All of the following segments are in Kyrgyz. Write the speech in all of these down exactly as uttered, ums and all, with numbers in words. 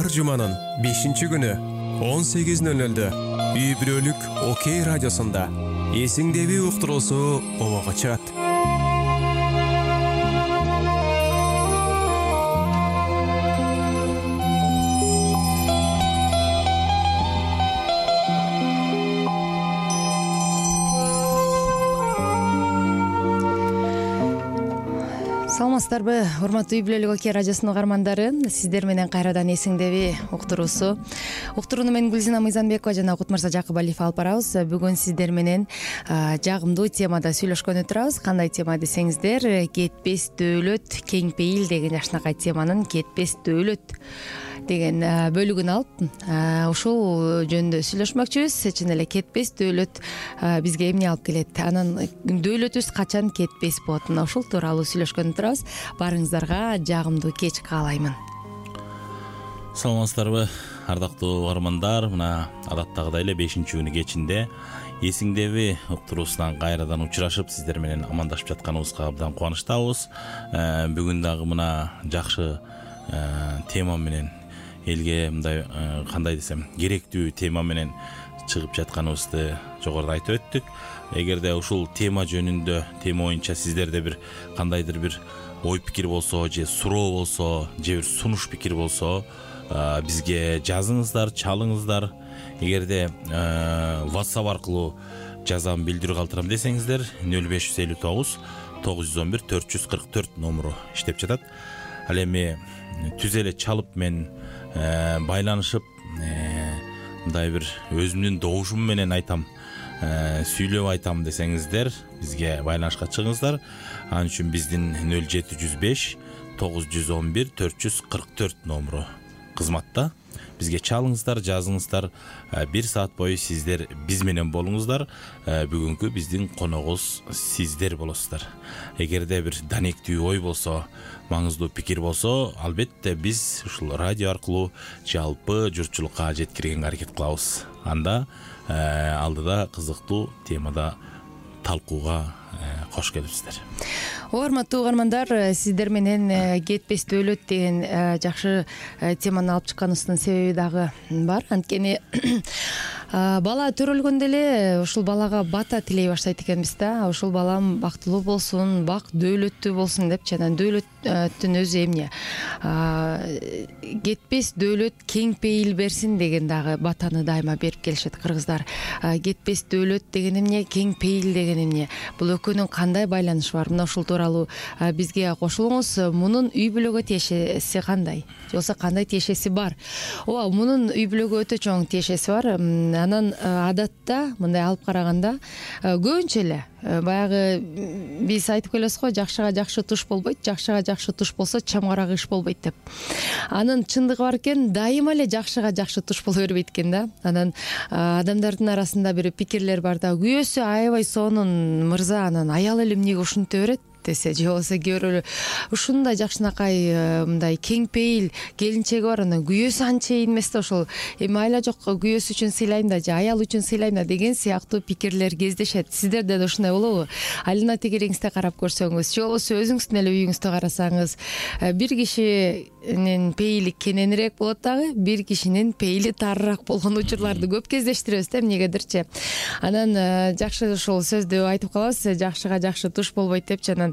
Ар жуманын бешинчи күнү он сегиз нөл нөлдө Үй Бүлөлүк Окей радиосунда эсиңдеби уктуруусу обого чыгат. Саламатсыздарбы, урматтуу Үй Бүлөлүк Окей радиосунун угармандары, сиздер менен кайрадан эсиңдеби уктуруусу. Уктурууну мен Гүлзина Мыйзамбекова жана Окут мырза Жакыбалиев алып барабыз. Бүгүн сиздер менен жагымдуу темада сүйлөшкөнү турабыз. Кандай тема десеңиздер, кетпес дөөлөт, кең пейил деген жакшынакай теманын кетпес дөөлөт деген бөлүгүн алып ушул жөнүндө сүйлөшмөкчүбүз. Чын эле кетпес дөөлөт бизге эмне алып келет? Анан дөөлөтүбүз качан кетпес болот? Мына ушул тууралуу сүйлөшкөнү турабыз. Барыңыздарга жагымдуу кеч каалаймын. Саламатсыздарбы, ардактуу угармандар. Мына адаттагыдай эле бешинчи күнү кечинде эсиңдеби уктуруусунан кайрадан учурашып, сиздер менен амандашып жатканыбызга абдан кубанычтабыз. Бүгүн дагы мына жакшы тема менен элге мындай кандай десем, керектүү тема менен чыгып жатканыбызды жогоруда айтып өттүк. Эгерде ушул тема жөнүндө, тема боюнча сиздерде бир кандайдыр бир ой пикир болсо, же суроо болсо, же бир сунуш пикир болсо, бизге жазыңыздар, чалыңыздар. Эгерде WhatsApp аркылуу жазам, билдирүү калтырам десеңиздер, нөл беш жүз элүү тогуз тогуз жүз он бир төрт жүз кырк төрт номуру иштеп жатат. Ал эми түз эле чалып мен байланышып, мындай бир өзүмдүн добушум менен айтам, сүйлөп айтам десеңиздер, бизге байланышка чыгыңыздар. Ал үчүн биздин нөл жети жүз беш тогуз жүз он бир төрт жүз кырк төрт номуру кызматта. Бизге чалыңыздар, жазыңыздар. Бир саат бою сиздер биз менен болуңуздар. Бүгүнкү биздин коногубуз сиздер болосуздар. Эгерде бир данектүү ой болсо, маңыздуу пикир болсо, албетте биз ушул радио аркылуу жалпы журтчулукка жеткиргенге аракет кылабыз. Анда алдыда кызыктуу темада талкууга кош келипсиздер. Урматтуу угармандар, сиздер менен кетпес дөөлөт деген жакшы теманы алып чыкканыбыздын себеби дагы бар. Анткени бала төрөлгөндө эле ушул балага бата тилей баштайт экенбиз да. Ушул балам бактылуу болсун, бак дөөлөттүү болсун деп, жана дөөлөттүн өзү эмне? Кетпес дөөлөт, кең пейил берсин деген дагы батаны дайыма берип келишет кыргыздар. Кетпес дөөлөт деген эмне? Кең пейил деген эмне? Бул экөөнүн кандай байланышы бар? Мына ушул тууралуу бизге кошулуңуз. Мунун үй бүлөгө тиешеси кандай? Же болбосо кандай тиешеси бар? Ооба, мунун үй бүлөгө өтө чоң тиешеси бар. Анан адатта мындай алып караганда көбүнчө эле баягы биз айтып келебиз го, жакшыга жакшы туш болбойт, жакшыга жакшы туш болсо чамгарак иш болбойт деп. Анын чындыгы бар экен, дайыма эле жакшыга жакшы туш боло бербейт экен да. Анан адамдардын арасында бир пикирлер бар да, күйөөсү аябай сонун мырза, анан аялы эле эмнеге ушинте берет десе, же болбосо кээ бирөө ушундай жакшынакай мындай кең пейил келинчеги бар, анан күйөөсү анчейин эмес да, ошол эми айла жок, күйөөсү үчүн сыйлайм да, же аял үчүн сыйлайм да деген сыяктуу пикирлер кездешет. Сиздерде да ушундай болобу? Алина тегериңизде карап көрсөңүз, же болбосо өзүңүздүн эле үйүңүздө карасаңыз, бир кишинин пейили кененирээк болот дагы, бир кишинин пейили тарыраак болгон учурларды көп кездештиребиз да, эмнегедирчи. Анан жакшы ушул сөздү айтып калабыз, жакшыга жакшы туш болбойт депчи. Анан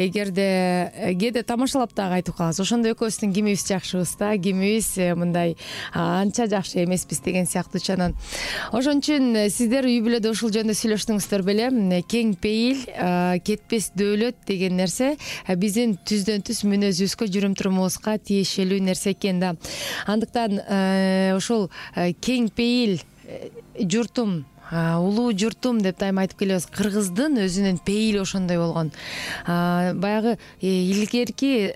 эгерде кээде тамашалап дагы айтып калабыз, ошондо экөөбүздүн кимибиз жакшыбыз да, кимибиз мындай анча жакшы эмеспиз деген сыяктуучу. Анан ошон үчүн сиздер үй бүлөдө ушул жөнүндө сүйлөштүңүздөр беле. Кең пейил, кетпес дөөлөт деген нерсе биздин түздөн түз мүнөзүбүзгө, жүрүм турумубузга тиешелүү нерсе экен да. Андыктан ушул кең пейил журтум, улуу журтум деп дайыма айтып келебиз. Кыргыздын өзүнүн пейили ошондой болгон. Баягы илгерки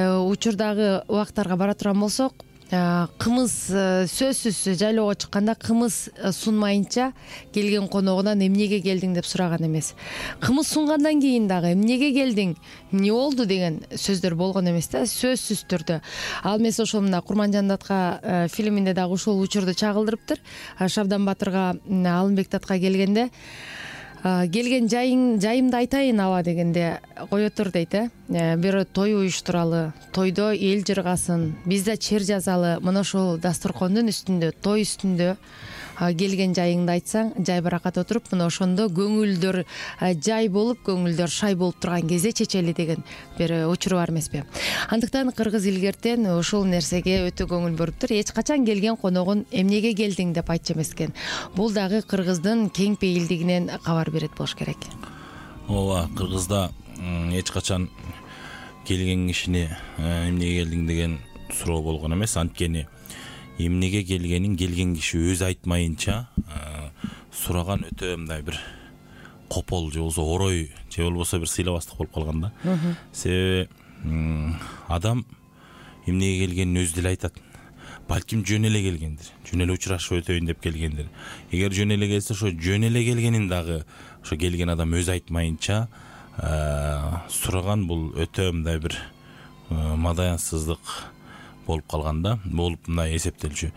учурдагы убактарга бара турган болсок, кымыз сөзсүз жайлоого чыкканда кымыз сунмайынча келген коногунан эмнеге келдиң деп сураган эмес. Кымыз сунгандан кийин дагы эмнеге келдиң, эмне болду деген сөздөр болгон эмес да, сөзсүз түрдө. Ал эмес ошол мына Курманжан датка фильминде дагы ушул учурду чагылдырыптыр. Шабдан Батырга Алымбек датка келгенде келген жайың жайымды айтайын аба дегенде кое тур дейт э бир той уюштуралы, тойдо эл жыргасын, биз да чер жазалы, мына ошол дасторкондун үстүндө, той үстүндө келген жайыңды айтсаң, жай баракат отуруп, мына ошондо көңүлдөр жай болуп, көңүлдөр шай болуп турган кезде чечели деген бир учуру бар эмеспи. Андыктан кыргыз илгертен ушул нерсеге өтө көңүл буруптур. Эч качан келген коногун эмнеге келдиң деп айтчу эмес экен. Бул дагы кыргыздын кең пейилдигинен кабар берет болуш керек. Ооба, кыргызда эч качан келген кишини эмнеге келдиң деген суроо болгон эмес. Анткени эмнеге келгенин келген киши өзү айтмайынча сураган өтө мындай бир копол же болбосо орой же болбосо бир сыйлабастык болуп калган да. Себеби адам эмнеге келгенин өзү деле айтат. Балким жөн эле келгендир, жөн эле учурашып өтөйүн деп келгендир. Эгер жөн эле келсе, ошо жөн эле келгенин дагы ошо келген адам өзү айтмайынча сураган, бул өтө мындай бир мадаянсыздык болуп калганда, болуп мындай эсептелчү.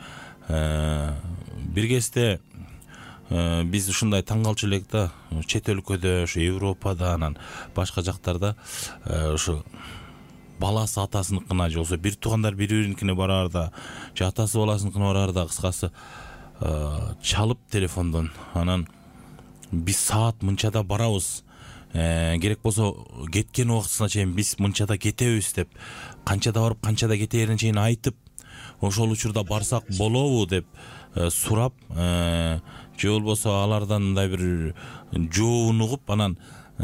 Бир кезде биз ушундай таң калчу элек да, чет өлкөдө, ошо Европада, анан башка жактарда ошо баласы атасыныкына же болбосо бир туугандар бири-бириникине бараарда, же атасы баласыныкына бараарда, кыскасы чалып телефондон, анан биз саат мынчада барабыз, керек болсо кеткен убактысына чейин биз мынчада кетебиз деп, канчада барып канчада кетээрине чейин айтып, ошол учурда барсак болобу деп сурап, же болбосо алардан мындай бир жообун угуп, анан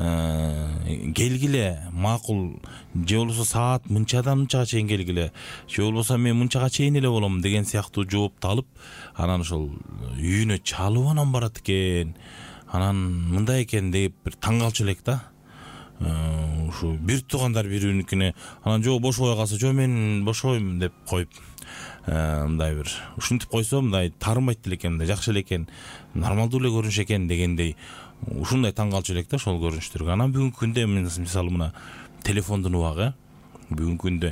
келгиле, макул, же болбосо саат мынчадан мынчага чейин келгиле, же болбосо мен мынчага чейин эле болом деген сыяктуу жоопту алып, анан ошол үйүнө чалып анан барат экен. Анан мындай экен деп бир таң калчу элек да. Ушу бир туугандар бири-бириникине, анан жок бошобой калса, жок мен бошобойм деп коюп, мындай бир ушинтип койсо мындай таарынбайт эле экен, мындай жакшы эле экен, нормалдуу эле көрүнүш экен дегендей, ушундай таң калчу элек да ошол көрүнүштөргө. Анан бүгүнкү күндө мисалы мына телефондун убагы, бүгүнкү күндө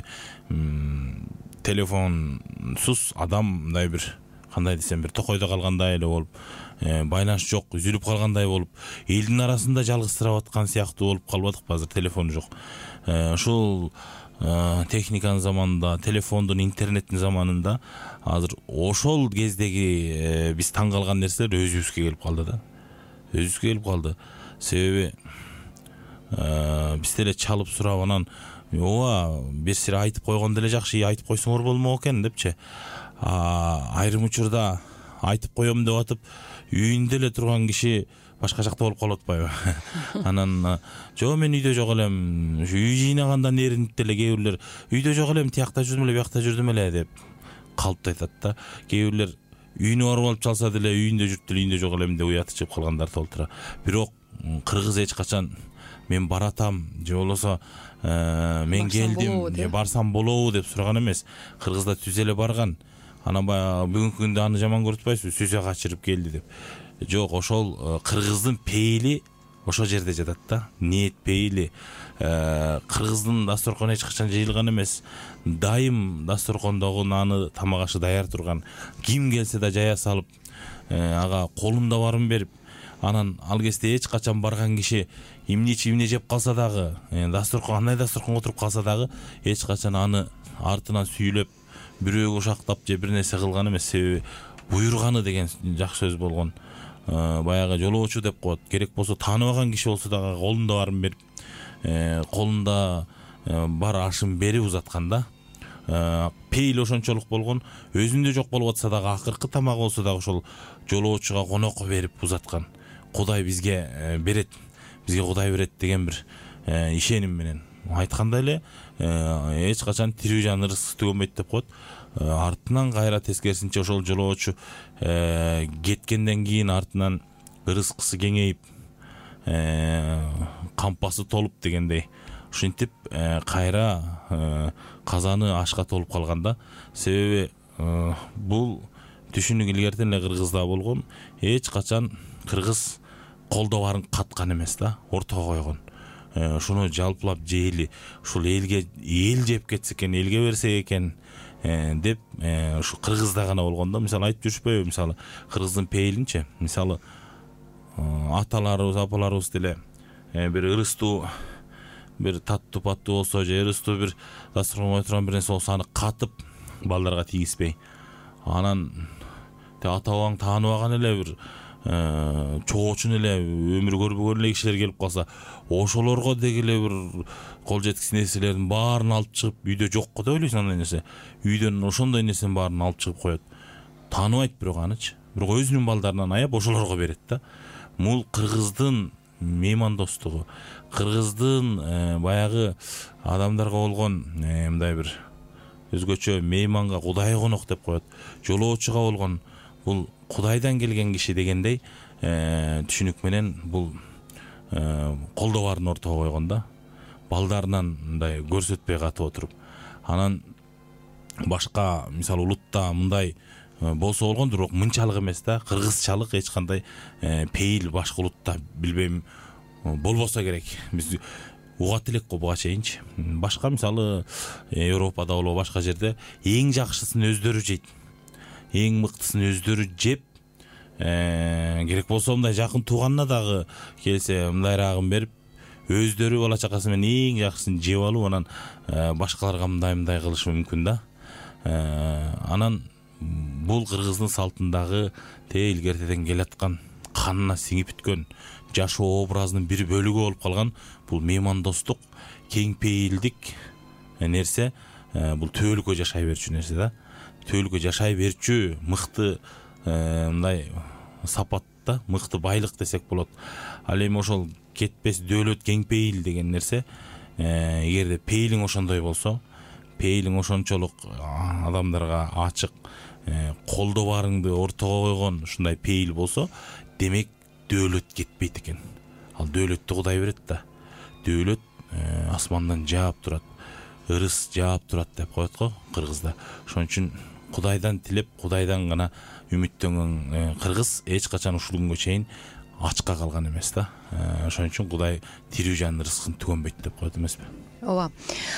телефонсуз адам мындай бир кандай десем бир токойдо калгандай эле болуп, байланыш жок, үзүлүп калгандай болуп, элдин арасында жалгызсырап аткан сыяктуу болуп калбадыкпы? Азыр телефон жок. Ушул техниканын заманында, телефондун, интернеттин заманында азыр ошол кездеги биз таң калган нерселер өзүбүзгө келип калды да. Өзүбүзгө келип калды. Себеби биз деле чалып сурап, анан ооба бир сире айтып койгон деле жакшы, айтып койсоңор болмок экен депчи. Айрым учурда айтып коем деп атып, үйүндө эле турган киши башка жакта болуп калып атпайбы? Анан жок мен үйдө жок элем, үй жыйнагандан эринип деле кээ бирлер үйдө жок элем, тиякта жүрдүм эле, биякта жүрдүм эле деп калып айтат да. Кээ бирлер үйүнө барып алып чалса деле үйүндө жүрүп деле үйүндө жок элем деп уяты чыгып калгандар да болуп тура. Бирок кыргыз эч качан мен баратам же болбосо мен келдим, же барсам болобу деп сураган эмес. Кыргызда түз эле барган. Анан баягы бүгүнкү күндө аны жаман көрүп атпайсызбы, сүзө качырып келди деп. Жок, ошол кыргыздын пейили ошол жерде жатат да. Ниет пейили. Кыргыздын дасторкону эч качан жыйылган эмес. Дайым дасторкондогу наны, тамак ашы даяр турган. Ким келсе да жая салып, ага колунда барын берип, анан ал кезде эч качан барган киши эмне ичип эмне жеп калса дагы, дасторкон кандай дасторконго отуруп калса дагы эч качан аны артынан сүйүлөп, бирөөгө ушактап же бир нерсе кылган эмес. Себеби буйруганы деген жакшы сөз болгон. Баягы жолоочу деп коет. Керек болсо тааныбаган киши болсо дагы колунда барын берип, колунда бар ашын берип узаткан да. Пейил ошончолук болгон. Өзүндө жок болуп атса дагы, акыркы тамагы болсо дагы ошол жолоочуга конокко берип узаткан. Кудай бизге берет, бизге Кудай берет деген бир ишеним менен айткандай эле, эч качан тирүү жан ырыскысы түгөнбөйт деп коет. Артынан кайра тескерисинче ошол жолоочу кеткенден кийин артынан ырыскысы кеңейип, кампасы толуп дегендей, ушинтип кайра казаны ашка толуп калганда. Себеби бул түшүнүк илгертен эле кыргызда болгон. Эч качан кыргыз колдо барын каткан эмес да, ортого койгон. Ушуну жалпылап жейли, ушул элге эл жеп кетсе экен, элге берсе экен деп ушу кыргызда гана болгон да. Мисалы айтып жүрүшпөйбү, мисалы кыргыздын пейилинчи, мисалы аталарыбыз апаларыбыз деле бир ырыстуу бир таттуу паттуу болсо же ырыстуу бир дасторконго отурган бир нерсе болсо аны катып балдарга тийгизбей анан ата бабаң тааныбаган эле бир чогуучун эле өмүр көрбөгөн эле кишилер келип калса ошолорго деги эле бир кол жеткис нерселердин баарын алып чыгып үйдө жокко деп ойлойсуң андай нерсе үйдөн ошондой нерсенин баарын алып чыгып коет тааныбайт бирок анычы бирок өзүнүн балдарынан аяп ошолорго берет да. Бул кыргыздын меймандостугу кыргыздын баягы адамдарга болгон мындай бир өзгөчө мейманга кудай конок деп коет жолоочуга болгон бул кудайдан келген киши дегендей түшүнүк менен бул колдоо баарын ортого койгон да балдарынан мындай көрсөтпөй катып отуруп анан башка мисалы улутта мындай болсо болгон бирок мынчалык эмес да кыргызчалык эч кандай пейил башка улутта билбейм болбосо керек биз угат элек го буга чейинчи башка мисалы Европада болобу башка жерде эң жакшысын өздөрү жейт эң мыктысын өздөрү жеп керек болсо мындай жакын тууганына дагы келсе мындайрагын берип өздөрү бала чакасы менен эң жакшысын жеп алып анан башкаларга мындай мындай кылышы мүмкүн да. Анан бул кыргыздын салтындагы те илгертеден келаткан канына сиңип бүткөн жашоо образынын бир бөлүгү болуп калган бул меймандостук кең пейилдик нерсе бул төөлүккө жашай берчү нерсе да төөлүккө жашай берчү мыкты мындай сапат да мыкты байлык десек болот. Ал эми ошол кетпес дөөлөт кең пейил деген нерсе эгерде пейилиң ошондой болсо пейилиң ошончолук адамдарга ачык колдоо баарыңды ортого койгон ушундай пейил болсо демек дөөлөт кетпейт экен. Ал дөөлөттү Кудай берет да дөөлөт асмандан жаап турат ырыс жаап турат деп коет го кыргызда. Ошон үчүн Кудайдан тилеп Кудайдан гана үмүттөнгөн кыргыз эч качан ушул күнгө чейин ачка калган эмес да. Ошон үчүн Кудай тирүү жандын рызкын түгөнбөйт деп коет эмеспи? Ооба.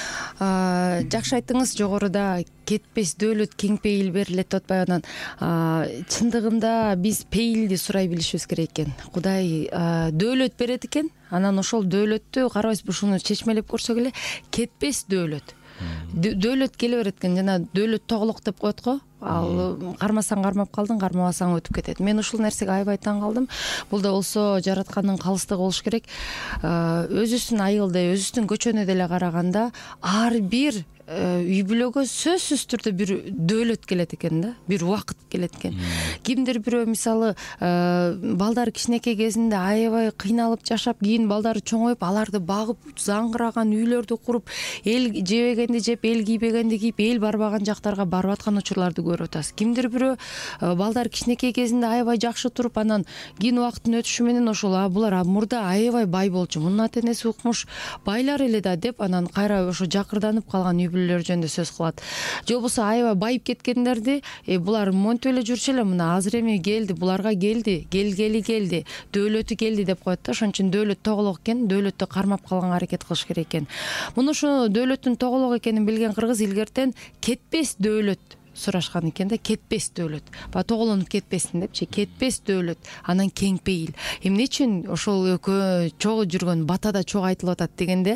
Жакшы айттыңыз, жогоруда кетпес дөөлөт кең пейил берилет деп атпайбы? Анан чындыгында биз пейилди сурай билишибиз керек экен. Кудай дөөлөт берет экен, анан ошол дөөлөттү карабайсызбы ушуну чечмелеп көрсөк эле кетпес дөөлөт. Дөөлөт келе берет экен, жана дөөлөт тоголок деп коет го. Ал кармасаң кармап калдың, кармабасаң өтүп кетет. Мен ушул нерсеге аябай таң калдым. Бул да болсо жараткандын калыстыгы болуш керек. Өзүбүздүн айылда, өзүбүздүн көчөнү деле караганда ар бир үй бүлөгө сөзсүз түрдө бир дөөлөт келет экен да, бир убакыт келет экен. Кимдир бирөө мисалы балдар кичинекей кезинде аябай кыйналып жашап, кийин балдары чоңоюп, аларды багып, заңгыраган үйлөрдү куруп, эл жебегенди жеп, эл кийбегенди кийип, эл барбаган жактарга барып аткан учурларды көрүп атабыз. Кимдир бирөө балдар кичинекей кезинде аябай жакшы туруп, анан кийин убакыттын өтүшү менен ошол а булар мурда аябай бай болчу, мунун ата энеси укмуш байлар эле да деп, анан кайра ошо жакырданып калган үй бүлөлөр жөнүндө сөз кылат. Же болбосо аябай байып кеткендерди, булар монтип эле жүрчү эле, мына азыр эми келди, буларга келди, келгели келди, дөөлөтү келди деп коет да. Ошон үчүн дөөлөт тоголок экен, дөөлөттү кармап калганга аракет кылыш керек экен. Муну ушу дөөлөттүн тоголок экенин билген кыргыз илгертен кетпес дөөлөт сурашкан экен да, кетпес дөөлөт. Ба тоголонуп кетпесин депчи, кетпес дөөлөт, анан кең пейил. Эмне үчүн ошол экөө чогуу жүргөн батада чогуу айтылып атат дегенде,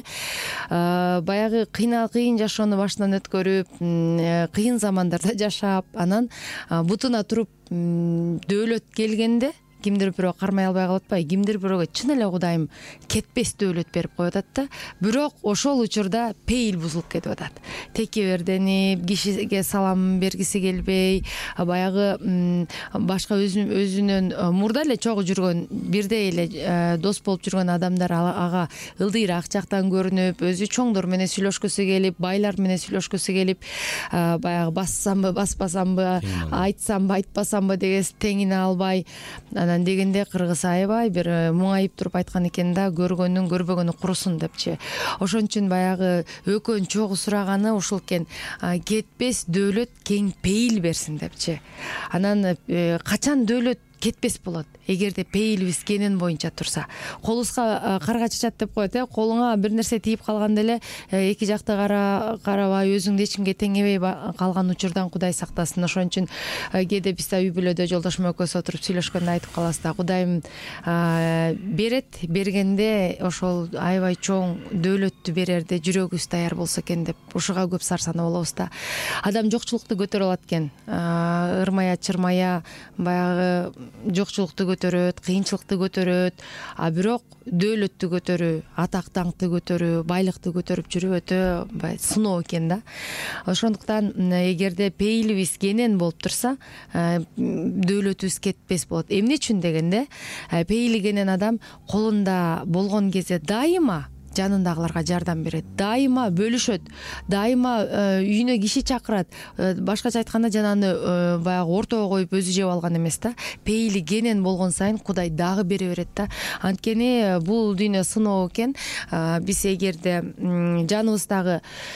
баягы кыйнал кыйын жашоону башынан өткөрүп, кыйын замандарда жашап, анан бутуна туруп дөөлөт келгенде кимдир бирөө кармай албай калып атпайбы? Кимдир бирөөгө чын эле Кудайым кетпес дөөлөт берип коюп атат да. Бирок ошол учурда пейил бузулуп кетип атат. Текеберденип, кишиге салам бергиси келбей, баягы башка өзүнөн мурда эле чогуу жүргөн, бирдей эле дос болуп жүргөн адамдар ага ылдыйраак жактан көрүнүп, өзү чоңдор менен сүйлөшкүсү келип, байлар менен сүйлөшкүсү келип, баягы бассамбы, баспасамбы, айтсамбы, айтпасамбы деген теңине албай, дегенде кыргыз аябай бир муңайып туруп айткан экен да, көргөнүн көрбөгөнү курусун депчи. Ошон үчүн баягы экөөнүн чогуу сураганы ушул экен, кетпес дөөлөт кең пейил берсин депчи. Анан качан дөөлөт кетпес болот эгерде пейилибиз кенен боюнча турса. Колубузга карга чачат деп коет э колуңа бир нерсе тийип калганда эле эки жакты кара карабай өзүңдү эч кимге теңебей калган учурдан Кудай сактасын. Ошон үчүн кээде биз да үй бүлөдө жолдошум экөөбүз отуруп сүйлөшкөндө айтып калабыз да, Кудайым берет, бергенде ошол аябай чоң дөөлөттү берерде жүрөгүбүз даяр болсо экен деп ушуга көп сарсанаа болобуз да. Адам жокчулукту көтөрө алат экен, ырмая чырмая баягы жокчулукту көтөрөт, кыйынчылыкты көтөрөт, а бирок дөөлөттү көтөрүү, атак даңкты көтөрүү, байлыкты көтөрүп жүрүү өтө баягы сыноо экен да. Ошондуктан эгерде пейилибиз кенен болуп турса, дөөлөтүбүз кетпес болот. Эмне үчүн дегенде, пейили кенен адам колунда болгон кезде дайыма жанындагыларга жардам берет, дайыма бөлүшөт, дайыма үйүнө киши чакырат. Башкача айтканда жананы баягы ортого коюп өзү жеп алган эмес да. Пейили кенен болгон сайын Кудай дагы бере берет да. Анткени бул дүйнө сыноо экен. Биз эгерде жаныбыздагы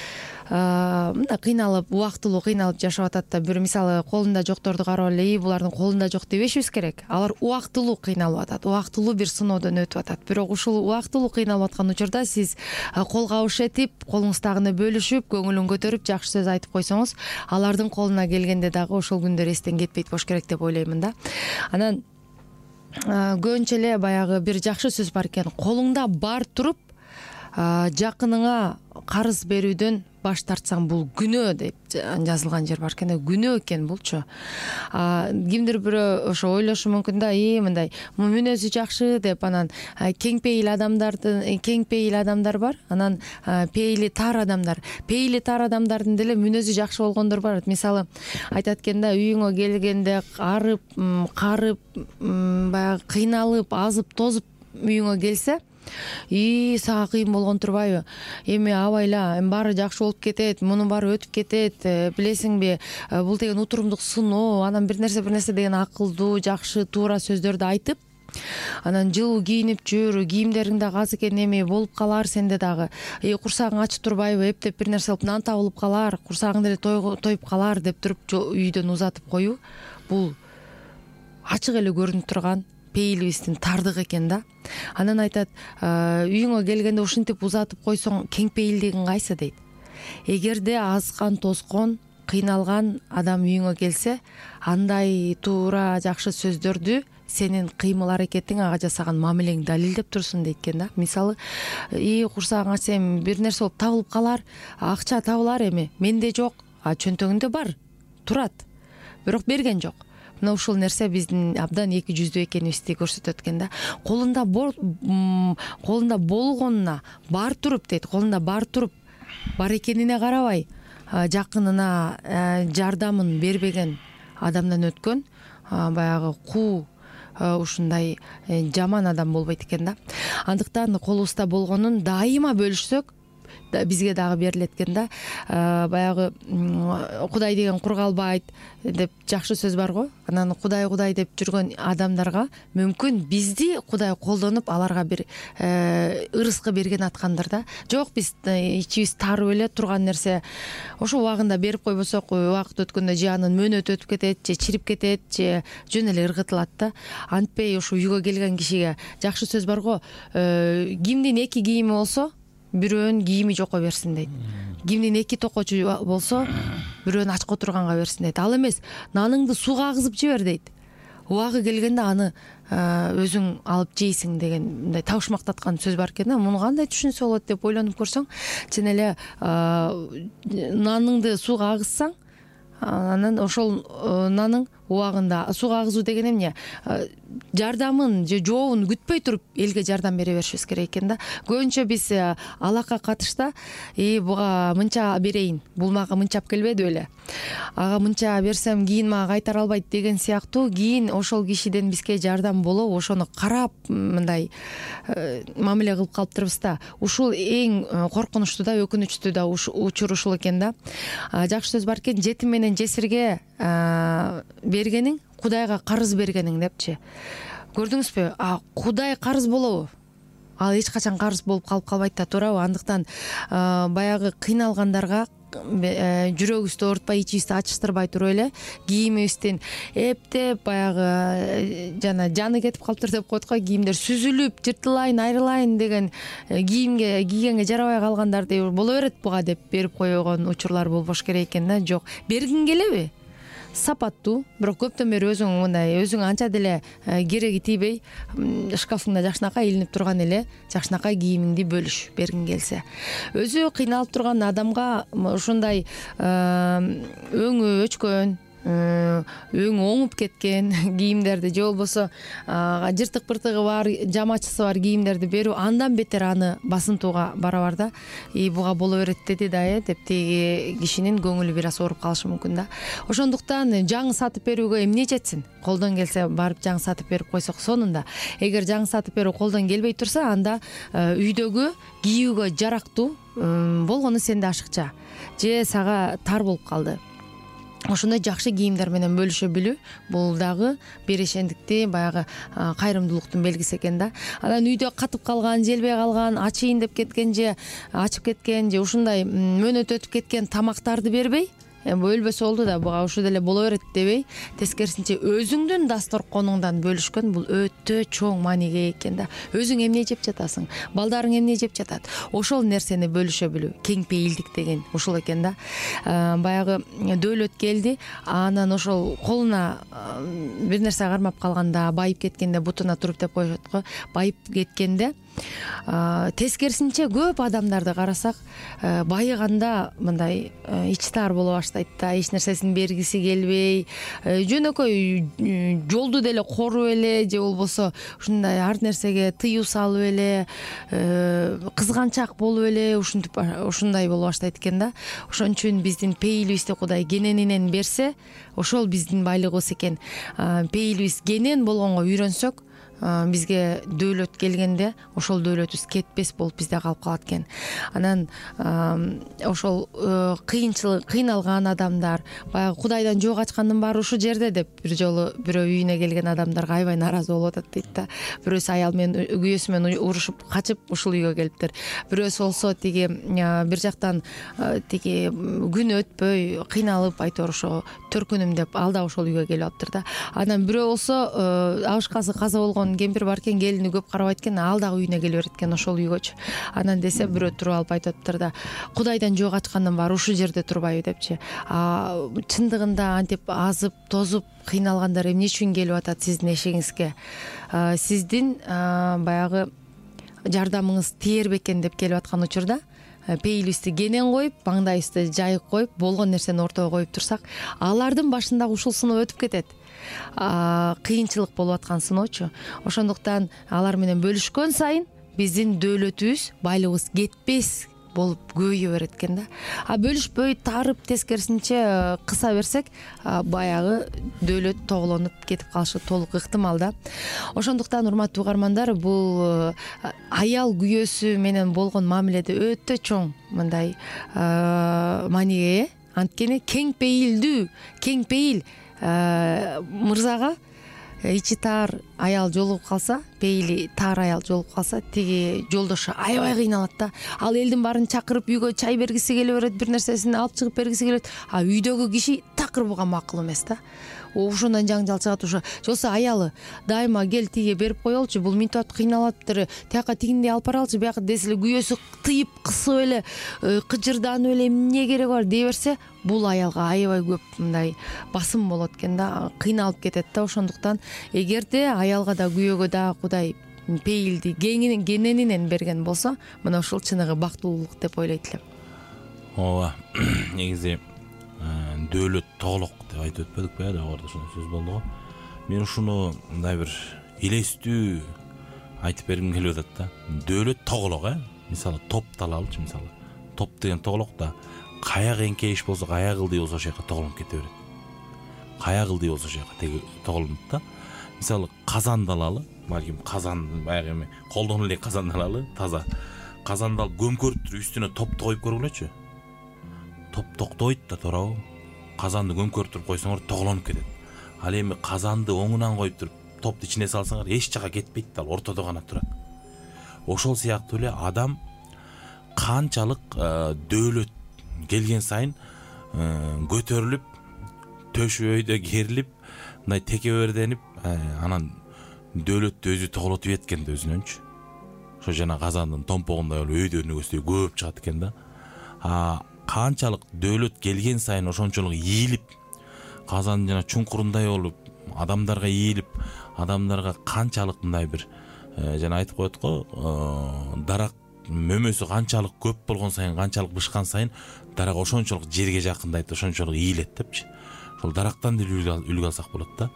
мындай кыйналып, убактылуу кыйналып жашап атат да, бир мисалы колунда жокторду карап эле, булардын колунда жок дебешибиз керек. Алар убактылуу кыйналып атат, убактылуу бир сыноодон өтүп атат. Бирок ушул убактылуу кыйналып аткан учурда сиз кол кабыш этип, колуңуздагыны бөлүшүп, көңүлүн көтөрүп, жакшы сөз айтып койсоңуз, алардын колуна келгенде дагы ошол күндөр эстен кетпейт болуш керек деп ойлоймун да. Анан көбүнчө эле баягы бир жакшы сөз бар экен. Колуңда бар туруп, жакыныңа карыз берүүдөн баш тартсаң бул күнөө деп жазылган жер бар экен. Күнөө экен булчу. Кимдир бирөө ошо ойлошу мүмкүн да, и мындай мүнөзү жакшы деп, анан кең пейил адамдардын, кең пейил адамдар бар, анан пейили тар адамдар. Пейили тар адамдардын деле мүнөзү жакшы болгондор бар. Мисалы айтат экен да, үйүңө келгенде арып, карып, баягы кыйналып, азып, тозуп үйүңө келсе, и сага кыйын болгон турбайбы? Эми абайла, эми баары жакшы болуп кетет, мунун баары өтүп кетет, билесиңби, бул деген утурумдук сыноо, анан бир нерсе бир нерсе деген акылдуу, жакшы, туура сөздөрдү айтып, анан жылуу кийинип жүр, кийимдериң дагы аз экен, эми болуп калар сенде дагы, и курсагың ачып турбайбы, эптеп бир нерсе кылып нан табылып калар, курсагың деле тоюп калар деп туруп үйдөн узатып коюу, бул ачык эле көрүнүп турган пейилибиздин тардыгы экен да. Анан айтат, үйүңө келгенде ушинтип узатып койсоң, кең пейилдигиң кайсы дейт. Эгерде азган, тоскон, кыйналган адам үйүңө келсе, андай туура жакшы сөздөрдү сенин кыймыл аракетиң, ага жасаган мамилең далилдеп турсун дейт экен да. Мисалы, и курсагың ачса, эми бир нерсе болуп табылып калар, акча табылар, эми менде жок, а чөнтөгүндө бар, турат, бирок берген жок. Мына ушул нерсе биздин абдан эки жүздүү экенибизди көрсөтөт экен да. Колунда колунда болгонуна бар туруп дейт, колунда бар туруп, бар экенине карабай, жакынына жардамын бербеген адамдан өткөн баягы куу, ушундай жаман адам болбойт экен да. Андыктан колубузда болгонун дайыма бөлүшсөк, бизге дагы берилет экен да. Баягы Кудай деген кур калбайт деп жакшы сөз бар го. Анан Кудай Кудай деп жүргөн адамдарга мүмкүн бизди Кудай колдонуп, аларга бир ырыскы берген аткандыр да. Жок, биз ичибиз тарып эле турган нерсе ошо убагында берип койбосок, убакыт өткөндө же анын мөөнөтү өтүп кетет, же чирип кетет, же жөн эле ыргытылат да. Антпей ошо үйгө келген кишиге жакшы сөз бар го. Кимдин эки кийими болсо, бирөөнүн кийими жокко берсин дейт. Кимдин эки токочу болсо, бирөөнү ачка отурганга берсин дейт. Ал эмес, наныңды сууга агызып жибер дейт. Убагы келгенде аны өзүң алып жейсиң деген мындай табышмактаткан сөз бар экен да. Муну кандай түшүнсө болот деп ойлонуп көрсөң, сен эле наныңды сууга агызсаң, анан ошол наның убагында сууга агызуу деген эмне? Жардамын же жообун күтпөй туруп элге жардам бере беришибиз керек экен да. Көбүнчө биз алакка катышта, и буга мынча берейин, бул мага мынчап келбеди беле, ага мынча берсем кийин мага кайтара албайт деген сыяктуу, кийин ошол кишиден бизге жардам болуп, ошону карап мындай мамиле кылып калыптырбыз да. Ушул эң коркунучтуу да, өкүнүчтүү да учур ушул экен да. Жакшы сөз бар экен, жетим менен жесирге бергениң Кудайга карыз бергениң депчи. Көрдүңүзбү? А Кудай карыз болобу? Ал эч качан карыз болуп калып калбайт да, туурабы? Андыктан баягы кыйналгандарга жүрөгүбүздү оорутпай, ичибизди ачыштырбай туруп эле кийимибиздин эптеп баягы жана жаны кетип калыптыр деп коет го, кийимдер сүзүлүп жыртылайын айрылайын деген кийимге кийгенге жарабай калгандарды боло берет буга деп берип койгон учурлар болбош керек экен да. Жок, бергиң келеби? Сапаттуу, бирок көптөн бери өзүң мындай өзүң анча деле кереги тийбей, шкафыңда жакшынакай илинип турган эле жакшынакай кийимиңди бөлүш, бергиң келсе. Өзү кыйналып турган адамга ушундай өңү өчкөн, өң оңуп кеткен кийимдерди же болбосо жыртык быртыгы бар, жамачысы бар кийимдерди берүү андан бетер аны басынтууга барабар да. И буга боло берет деди да, э деп тиги кишинин көңүлү бир аз ооруп калышы мүмкүн да. Ошондуктан жаңы сатып берүүгө эмне жетсин? Колдон келсе барып жаңы сатып берип койсок сонунда. Эгер жаңы сатып берүү колдон келбей турса, анда үйдөгү кийүүгө жарактуу болгону сенде ашыкча же сага тар болуп калды. Ошондой жакшы кийимдер менен бөлүшө билүү бул дагы берешендикти, баягы кайрымдуулуктун белгиси экен да. Анан үйдө катып калган, желбей калган, ачыйын деп кеткен же ачып кеткен же ушундай мөөнөт өтүп кеткен тамактарды бербей, өлбөсө болду да, буга ушу деле боло берет дебей, тескерисинче өзүңдүн дасторконуңдан бөлүшкөн бул өтө чоң мааниге экен да. Өзүң эмне жеп жатасың, балдарың эмне жеп жатат, ошол нерсени бөлүшө билүү, кеңпейилдик деген ушул экен да. Баягы дөөлөт келди, анан ошол колуна бир нерсе кармап калганда, байып кеткенде бутуна туруп деп коюшат го, байып кеткенде тескерисинче көп адамдарды карасак, байыганда мындай ичи таар боло баштайт да, эч нерсесин бергиси келбей, жөнөкөй жолду деле коруп эле же болбосо ушундай ар нерсеге тыюу салып эле, кызганчак болуп эле ушинтип ушундай боло баштайт экен да. Ошон үчүн биздин пейилибизди Кудай кененинен берсе, ошол биздин байлыгыбыз экен. Пейилибиз кенен болгонго үйрөнсөк, бизге дөөлөт келгенде ошол дөөлөтүбүз кетпес болуп бизде калып калат экен. Анан ошол кыйынчылык, кыйналган адамдар, баягы Кудайдан жөө качкандын баары ушул жерде деп бир жолу бирөө үйүнө келген адамдарга аябай нааразы болуп атат дейт да. Бирөөсү аял менен, күйөөсү менен урушуп качып ушул үйгө келиптир. Бирөөсү болсо тиги бир жактан тиги күн өтпөй кыйналып айтор ошо төркүнүм деп ал да ошол үйгө келип аптыр да. Анан бирөө болсо абышкасы каза болгон кемпир бар экен, келини көп карабайт экен, ал дагы үйүнө келе берет экен ошол үйгөчү. Анан десе бирөө туруп алып айтып аптыр да, Кудайдан жөө качкандын баары ушул жерде турбайбы депчи. Чындыгында антип азып, тозуп, кыйналгандар эмне үчүн келип атат сиздин эшигиңизге? Сиздин баягы жардамыңыз тээр бекен деп келип аткан учурда, пейилибизди кенен коюп, маңдайыбызды жайык коюп, болгон нерсени ортого коюп турсак, алардын башындагы ушул сыноо өтүп кетет. Кыйынчылык болуп аткан сыноочу. Ошондуктан алар менен бөлүшкөн сайын биздин дөөлөтүбүз, байлыгыбыз кетпес болуп көбөйө берет экен да. А бөлүшпөй, тарып, тескерисинче кыса берсек, баягы дөөлөт тоголонуп кетип калышы толук ыктымал да. Ошондуктан урматтуу угармандар, бул аял күйөөсү менен болгон мамиледе өтө чоң мындай мааниге. Анткени кең пейилдүү, кең пейил мырзага ичи таар аял жолугуп калса, пейили таар аял жолугуп калса, тиги жолдошу аябай кыйналат да. Ал элдин баарын чакырып үйгө чай бергиси келе берет, бир нерсесин алып чыгып бергиси келет, а үйдөгү киши такыр буга макул эмес да. Ошондон жаңжал чыгат. Ошо жолсо аялы дайыма кел тиге берип коелучу, бул минтип атып кыйналаптыр, тияка тигиндей алып баралычы, бияка десе эле күйөөсү тыйып, кысып эле, кыжырданып эле эмне кереги бар дей берсе, бул аялга аябай көп мындай басым болот экен да, кыйналып кетет да. Ошондуктан эгерде аялга да күйөөгө да Кудай пейилди кененинен берген болсо, мына ушул чыныгы бактылуулук деп ойлойт элем. Ооба, негизи дөөлөт тоголок деп айтып өтпөдүк бе, дагы ошондой сөз болду го. Мен ушуну мындай бир элестүү айтып бергим келип атат да. Дөөлөт тоголок, э? Мисалы топту алалычы, мисалы. Топ деген тоголок да кая эңкейиш болсо, кая кылдый болсо ошол жака тоголонуп кете берет. Кая кылдый болсо ошол жака теги тоголонот да. Мисалы казанды алалы, балким казанды баягы эме колдон эле казанды алалы, таза. Казанды алып көмкөрүп туруп үстүнө топту коюп көргүлөчү. Топ токтойт да туурабы? Казанды көмкөрүп туруп койсоңор тоголонуп кетет. Ал эми казанды оңунан коюп туруп топту ичине салсаңар эч жака кетпейт да, ал ортодо гана турат. Ошол сыяктуу эле адам канчалык дөөлөт келген сайын көтөрүлүп төшү өйдө керилип мындай текеберденип анан дөөлөттү өзү тоглотуп экен да өзүнөнчү. Ошо жана казандын томпогундай болуп өйдө өнөгөсү көп чыгат экен да. А канчалык дөөлөт келген сайын ошончолук ийилип, казан жана чуңкурундай болуп, адамдарга ийилип, адамдарга канчалык мындай бир жана айтып коет го, дарак мөмөсү канчалык көп болгон сайын, канчалык бышкан сайын дарак ошончолук жерге жакындайт, ошончолук ийилет депчи. Ошол дарактан деле үлгү алсак болот да.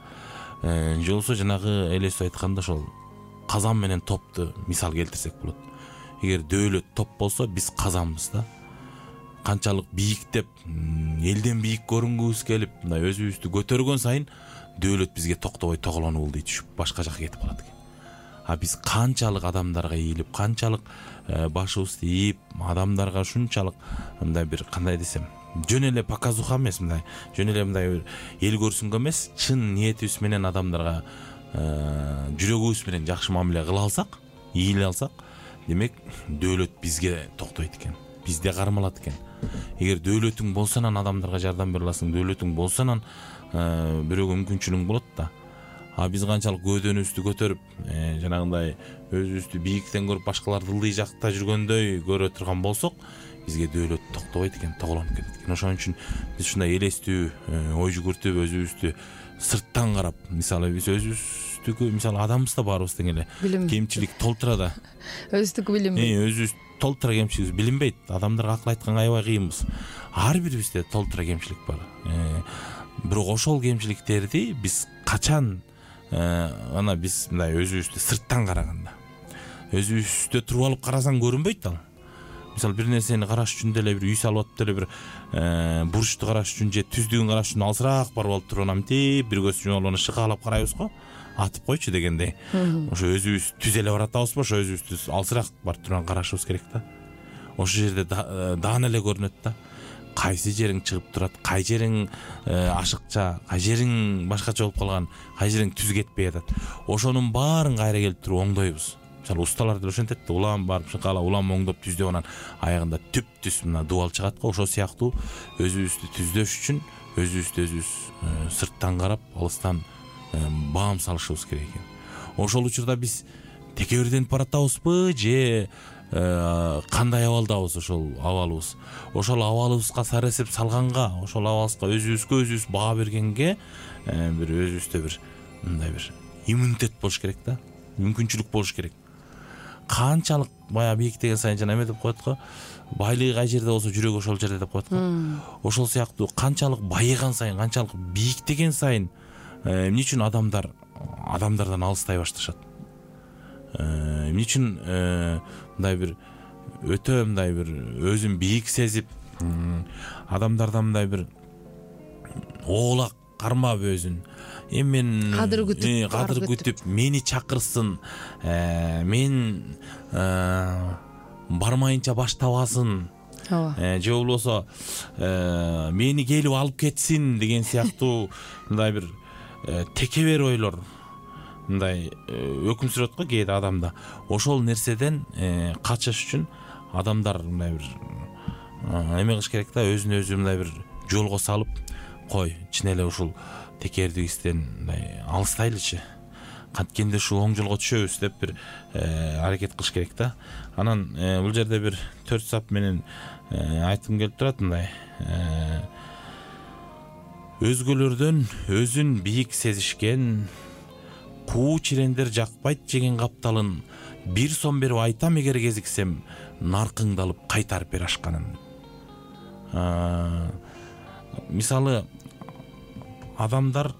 Же болбосо жанагы элестип айтканда ошол казан менен топту мисал келтирсек болот. Эгер дөөлөт топ болсо, биз казанбыз да. Канчалык бийиктеп, элден бийик көрүнгүбүз келип, мындай өзүбүздү көтөргөн сайын дөөлөт бизге токтобой тоголонуп ылдый түшүп, башка жака кетип калат экен. А биз канчалык адамдарга ийилип, канчалык башыбызды ийип, адамдарга ушунчалык мындай бир кандай десем, жөн эле показуха эмес, мындай жөн эле мындай бир эл көрсүнгө эмес, чын ниетибиз менен адамдарга жүрөгүбүз менен жакшы мамиле кыла алсак, ийиле алсак, демек дөөлөт бизге токтойт экен, бизде кармалат экен. Эгер дөөлөтүң болсо, анан адамдарга жардам бере аласың, дөөлөтүң болсо, анан бирөөгө мүмкүнчүлүгүң болот да. А биз канчалык көөдөнүбүздү көтөрүп, жанагындай өзүбүздү бийиктен көрүп, башкаларды ылдый жакта жүргөндөй көрө турган болсок, бизге дөөлөт токтобойт экен, тоголонуп кетет экен. Ошон үчүн биз ушундай элестүү, ой жүгүртүп, өзүбүздү сырттан карап, мисалы биз өзүбүздүкү, мисалы адамбыз да баарыбыз тең эле кемчилик толтура да. Өзүдүкү билинбейт. Өзүбүз толтура кемчилигибиз билинбейт. Адамдарга акыл айтканга аябай кыйынбыз. Ар бирибизде толтура кемчилик бар. Бирок ошол кемчиликтерди биз качан ана биз мындай өзүбүздү сырттан караганда, өзүбүздө туруп алып карасаң көрүнбөйт ал. Мисалы бир нерсени караш үчүн деле, бир үй салып атып деле, бир бурчту караш үчүн же түздүгүн караш үчүн алысыраак барып алып туруп анан мынтип бир көз жумуп алып шыкаалап карайбыз го, атып койчу дегендей. Ошо өзүбүз түз эле баратабызбы, ошо өзүбүздү алысыраак барып туруп карашыбыз керек да. Ошол жерде даана эле көрүнөт да. Кайсы жериң чыгып турат, кай жериң ашыкча, кай жериң башкача болуп калган, кай жериң түз кетпей атат. Ошонун баарын кайра келип туруп оңдойбуз. Мисалы усталар деле ошентет да, улам барып шыкаалап, улам оңдоп түздөп, анан аягында түп-түз мына дубал чыгат го. Ошол сыяктуу өзүбүздү түздөш үчүн өзүбүздү өзүбүз сырттан карап, алыстан баам салышыбыз керек экен. Ошол учурда биз текеберденип баратабызбы же кандай абалдабыз? Ошол абалыбыз, ошол абалыбызга саресеп салганга, ошол абалыбызга өзүбүзгө өзүбүз баа бергенге бир өзүбүздө бир мындай бир иммунитет болуш керек да, мүмкүнчүлүк болуш керек. Канчалык бая бийиктеген сайын жана эме деп коет го, байлыгы кай жерде болсо жүрөгү ошол жерде деп коет го. Ошол сыяктуу канчалык байыган сайын, канчалык бийиктеген сайын эмне үчүн адамдар адамдардан алыстай башташат? Эмне үчүн мындай бир өтө мындай бир өзүн бийик сезип, адамдардан мындай бир оолак кармап өзүн, эми мен кадыр күтүп, кадыр күтүп, мени чакырсын, мен бармайынча баштабасын, же болбосо мени келип алып кетсин деген сыяктуу мындай бир текебер ойлор мындай өкүм сүрөт го кээде адамда. Ошол нерседен качыш үчүн адамдар мындай бир эме кылыш керек да, өзүн өзү мындай бир жолго салып, кой, чын эле ушул текердигибизден мындай алыстайлычы, канткенде ушу оң жолго түшөбүз деп бир аракет кылыш керек да. Анан бул жерде бир төрт сап менен айткым келип турат, мындай өзгөлөрдөн өзүн бийик сезишкен куу чирендер жакпайт жеген капталын, бир сом берип айтам эгер кезиксем, наркыңдалып кайтарып бер ашканын. Мисалы адамдар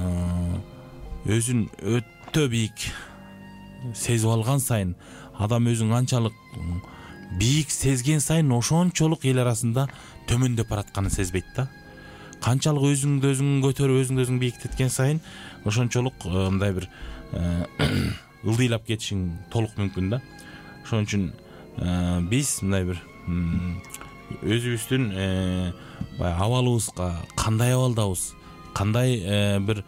өзүн өтө бийик сезип алган сайын, адам өзүн канчалык бийик сезген сайын ошончолук эл арасында төмөндөп баратканын сезбейт да. Канчалык өзүңдү өзүң көтөрүп, өзүңдү өзүң бийиктеткен сайын ошончолук мындай бир ылдыйлап кетишиң толук мүмкүн да. Ошон үчүн биз мындай бир өзүбүздүн баягы абалыбызга, кандай абалдабыз, кандай бир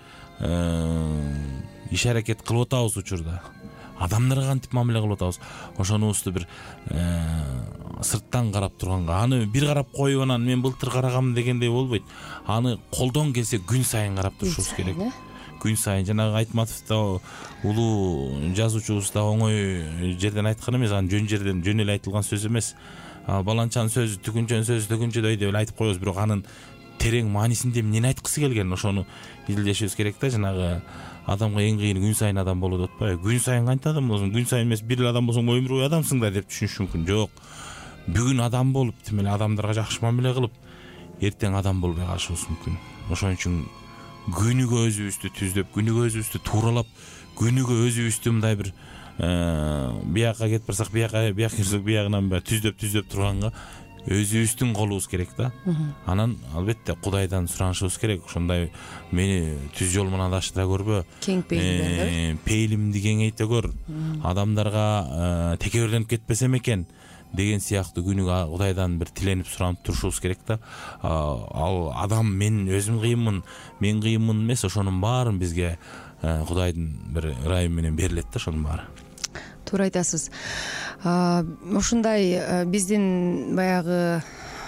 иш аракет кылып атабыз учурда, адамдарга кантип мамиле кылып атабыз, ошонубузду бир сырттан карап турганга, аны бир карап коюп анан мен былтыр карагам дегендей болбойт. Аны колдон келсе күн сайын карап турушубуз керек. Күн сайын жанагы Айтматов да улуу жазуучубуз да оңой жерден айткан эмес, аны жөн жерден жөн эле айтылган сөз эмес. Баланчанын сөзү түгүнчөнүн сөзү түгүнчөдөй деп эле айтып коебуз, бирок анын терең маанисинде эмнени айткысы келген, ошону изилдешибиз керек да. Жанагы адамга эң кыйыны күн сайын адам болот деп атпайбы? Күн сайын канча адам болсуң, күн сайын эмес бир эле адам болсоң өмүр бою адамсың да деп түшүнүш мүмкүн. Жок. Бүгүн адам болуп, тим эле адамдарга жакшы мамиле кылып, эртең адам болбой калышыбыз мүмкүн. Ошон үчүн күнүгө өзүбүздү түздөп, күнүгө өзүбүздү тууралап, күнүгө өзүбүздү мындай бир бияка кетип барсак, бияка бияка кирсек биягынан баягы түздөп түздөп турганга өзүбүздүн колубуз керек да. Анан албетте Кудайдан суранышыбыз керек. Ошондой мени түз жол менен адаштыра көрбө. Кең пейилден, пейилимди кеңейте көр. Адамдарга текеберленип кетпесем экен деген сыяктуу күнүгө Кудайдан бир тиленип суранып турушубуз керек да. Ал адам мен өзүм кыйынмын, мен кыйынмын эмес, ошонун баарын бизге Кудайдын бир ырайымы менен берилет да, ошонун баары. Туура айтасыз. Ушундай биздин баягы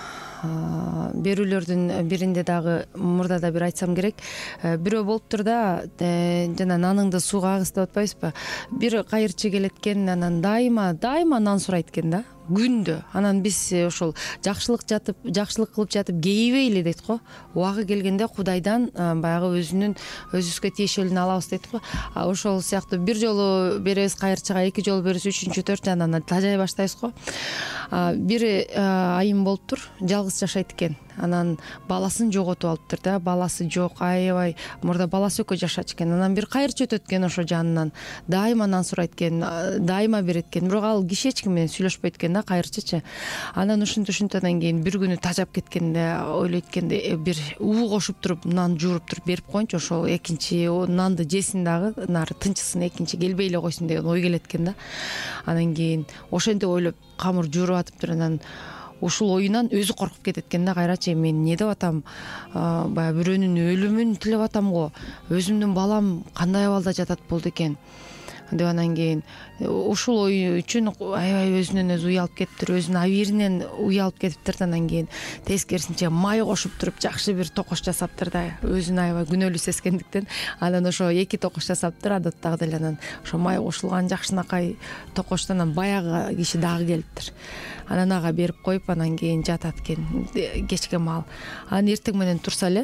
берүүлөрдүн биринде дагы мурда да бир айтсам керек. Бирөө болуптур да, жана наныңды сууга агыз деп атпайбызбы? Бир кайырчы келет экен, анан дайыма дайыма нан сурайт экен да. Күндө. Анан биз ошол жакшылык жатып, жакшылык кылып жатып кейибейли дейт го. Убагы келгенде Кудайдан баягы өзүнүн өзүбүзгө тиешелүүнү алабыз дейт го. Ошол сыяктуу бир жолу беребиз кайырчыга, эки жолу беребиз, үчүнчү, төртүнчү, анан тажай баштайбыз го. Бир айым болуптур, жалгыз жашайт экен. Анан баласын жоготуп алыптыр да, баласы жок, аябай мурда баласы экөө жашачу экен. Анан бир кайырчы өтөт экен ошо жанынан. Дайыма нан сурайт экен, дайыма берет экен. Бирок ал киши эч ким менен сүйлөшпөйт экен да, кайырчычы. Анан ушинтип ушинтип кийин бир күнү тажап кеткенде, ойлойт экенде, бир уу кошуп туруп, нан жууруп туруп берип коеюнчу, ошол экинчи нанды жесин дагы, нары тынчысын, экинчи келбей эле койсун деген ой келет экен да. Анан кийин ошентип ойлоп камыр жууруп атыптыр. Анан ушул оюнан өзү коркуп кетет экен да, кайрачы мен эмне деп атам, баягы бирөөнүн өлүмүн тилеп атам го, өзүмдүн балам кандай абалда жатат болду экен деп. Анан кийин ушул ою үчүн аябай өзүнөн өзү уялып кетиптир, өзүнүн абийиринен уялып кетиптир. Анан кийин тескерисинче май кошуп туруп жакшы бир токош жасаптыр да, өзүн аябай күнөөлүү сезгендиктен. Анан ошо эки токош жасаптыр адаттагы деле. Анан ошо май кошулган жакшынакай токоштон анан баягы киши дагы келиптир. Анан ага берип коюп, анан кийин жатат экен кечке маал. Анан эртең менен турса эле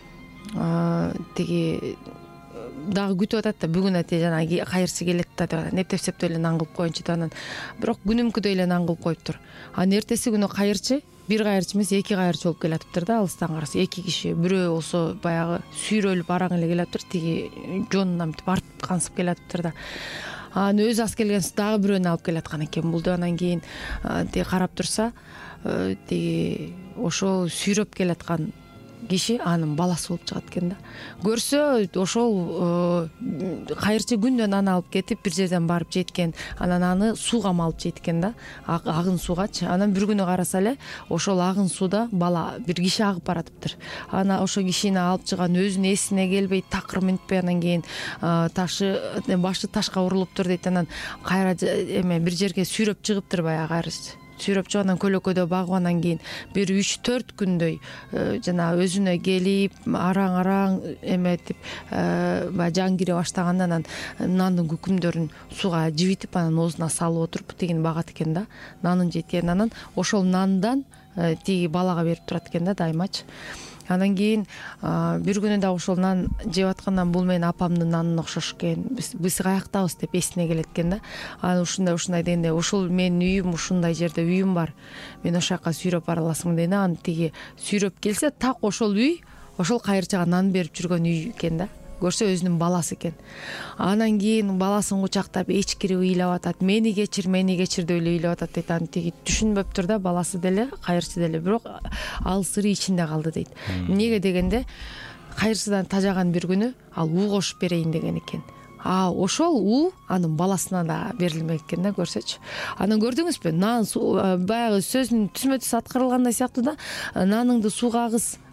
тиги дагы күтүп атат да, бүгүн эте жанагы кайырчы келет да деп, нептеп-септеп эле нан кылып коеюнчу деп. Анан бирок күнүмкүдөй эле нан кылып коюптур. Анан эртеси күнү кайырчы бир кайырчы эмес, эки кайырчы болуп келатыптыр да, алыстан караса эки киши. Бирөө болсо баягы сүйрөлүп араң эле келатыптыр, тиги жонунан мынтип артып кансып келатыптыр да. Анан өзү аз келген дагы бирөөнү алып келаткан экен бул деп. Анан кийин тиги карап турса, тиги ошол сүйрөп келаткан киши анын баласы болуп чыгат экен да. Көрсө ошол кайырчы күндө нан алып кетип бир жерден барып жеткен, анан аны сууга малып жейт экен да, агын суугачы. Анан бир күнү караса эле ошол агын сууда бала бир киши агып баратыптыр. Анан ошо кишини алып чыган өзүнүн эсине келбей, такыр минтпей, анан кийин ташы башы ташка урулуптур дейт. Анан кайра эме бир жерге сүйрөп чыгыптыр баягы кайырчы. Сүйрөп чыгып анан көлөкөдө багып, анан кийин бир үч төрт күндөй жана өзүнө келип араң-араң эметип баягы жан кире баштаганда анан нандын күкүмдөрүн сууга жибитип, анан оозуна салып отуруп тигини багат экен да, нанын жейт экен. Анан ошол нандан тиги балага берип турат экен да дайымачы. Анан кийин бир күнү да ошол нан жеп аткандан бул менин апамдын нанына окшош экен, биз каяктабыз деп эсине келет экен да. Анан ушундай ушундай дегенде, ушул менин үйүм, ушундай жерде үйүм бар, мен ошол жака сүйрөп бара аласың дейт. Анан тиги сүйрөп келсе, так ошол үй ошол кайырчыга нан берип жүргөн үй экен да. Көрсө өзүнүн баласы экен. Анан кийин баласын кучактап эчкирип ыйлап атат, мени кечир, мени кечир деп эле ыйлап атат дейт. Анан тиги түшүнбөптүр да, баласы деле, кайырчы деле, бирок ал сыры ичинде калды дейт. Эмнеге дегенде, кайырчыдан тажаган бир күнү ал уу кошуп берейин деген экен. А ошол уу анын баласына да берилмек экен да, көрсөчү. Анан көрдүңүзбү, нан баягы сөздүн түзмө түз аткарылгандай сыяктуу да, наныңды сууга агыз,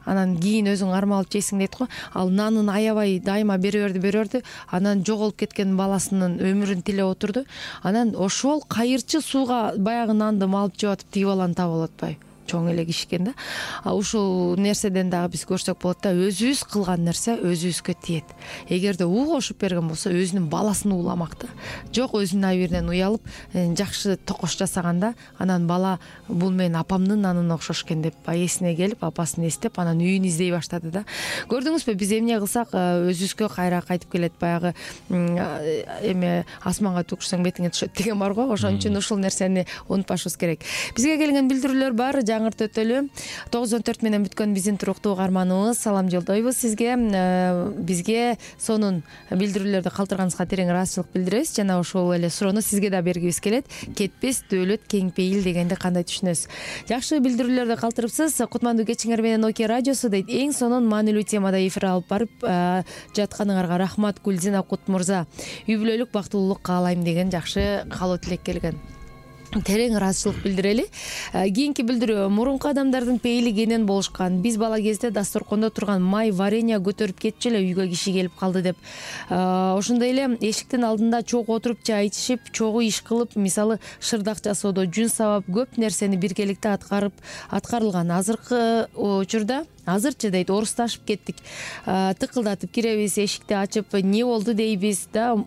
анан кийин өзүң кармалып жейсиң дейт го. Ал нанын аябай дайыма бере берди бере берди анан жоголуп кеткен баласынын өмүрүн тилеп отурду. Анан ошол кайырчы сууга баягы нанды малып жеп атып тиги баланы таап алып атпайбы, чоң эле киши экен да. Ушул нерседен дагы биз көрсөк болот да, өзүбүз кылган нерсе өзүбүзгө тиет. Эгерде уу кошуп берген болсо өзүнүн баласын ууламак да. Жок, өзүнүн абийиринен уялып жакшы токош жасаганда анан бала бул менин апамдын нанына окшош экен деп эсине келип, апасын эстеп, анан үйүн издей баштады да. Көрдүңүзбү, биз эмне кылсак өзүбүзгө кайра кайтып келет. Баягы эме асманга түкүрсөң бетиңе түшөт деген бар го. Ошон үчүн ушул нерсени унутпашыбыз керек. Бизге келген билдирүүлөр бар. Жаңырт өтөлү. тогуз он төрт менен бүткөн биздин туруктуу угарманыбыз, салам жолдойбуз сизге. Бизге сонун билдирүүлөрдү калтырганыңызга терең ыраазычылык билдиребиз. Жана ошол эле суроону сизге да бергибиз келет. Кетпес дөөлөт кең пейил дегенди кандай түшүнөсүз? Жакшы билдирүүлөрдү калтырыпсыз. Кутмандуу кечиңер менен Окей радиосу дейт. Эң сонун маанилүү темада эфир алып барып жатканыңарга рахмат Гүлзина Кут мырза. Үй бүлөлүк бактылуулук каалайм деген жакшы каалоо тилек келген. Терең ыраазычылык билдирели. Кийинки билдирүү: мурунку адамдардын пейили кенен болушкан. Биз бала кезде дасторкондо турган май варенье көтөрүп кетчү эле үйгө киши келип калды деп. Ошондой эле эшиктин алдында чогуу отуруп чай ичишип, чогуу иш кылып, мисалы шырдак жасоодо жүн сабап көп нерсени биргеликте аткарып аткарылган. Азыркы учурда азырчы дейт, орусташып кеттик. Тыкылдатып киребиз, эшикти ачып эмне болду дейбиз да.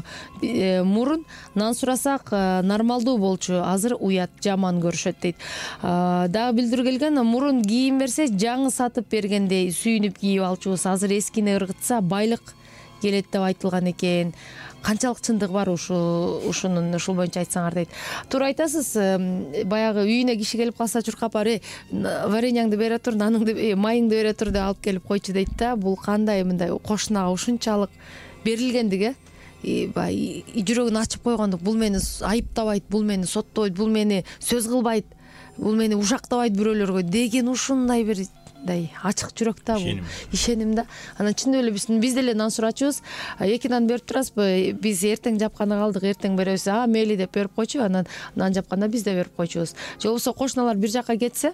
Мурун нан сурасак нормалдуу болчу, азыр уят, жаман көрүшөт дейт. Дагы билдирүү келген: мурун кийим берсе жаңы сатып бергендей сүйүнүп кийип алчубуз, азыр эскини ыргытса байлык келет деп айтылган экен. Канчалык чындык бар ушул ушунун ушул боюнча айтсаңар дейт. Туура айтасыз. Баягы үйүнө киши келип калса чуркап барып, вареньяңды бере тур, наныңды, майыңды бере тур деп алып келип койчу дейт да. Бул кандай мындай кошунага ушунчалык берилгендик, э? Бай жүрөгүн ачып койгондук. Бул мени айыптабайт, бул мени соттобойт, бул мени сөз кылбайт, бул мени ушактабайт бирөөлөргө деген ушундай бир ачык жүрөк да, бул ишеним да. Анан чындап эле биз биз деле нан сурачубуз. Эки нан берип турасызбы? Биз эртең жапканы калдык, эртең беребиз. А, мейли деп берип койчу. Анан нан жапканда биз да берип койчубуз. Же болбосо кошуналар бир жакка кетсе,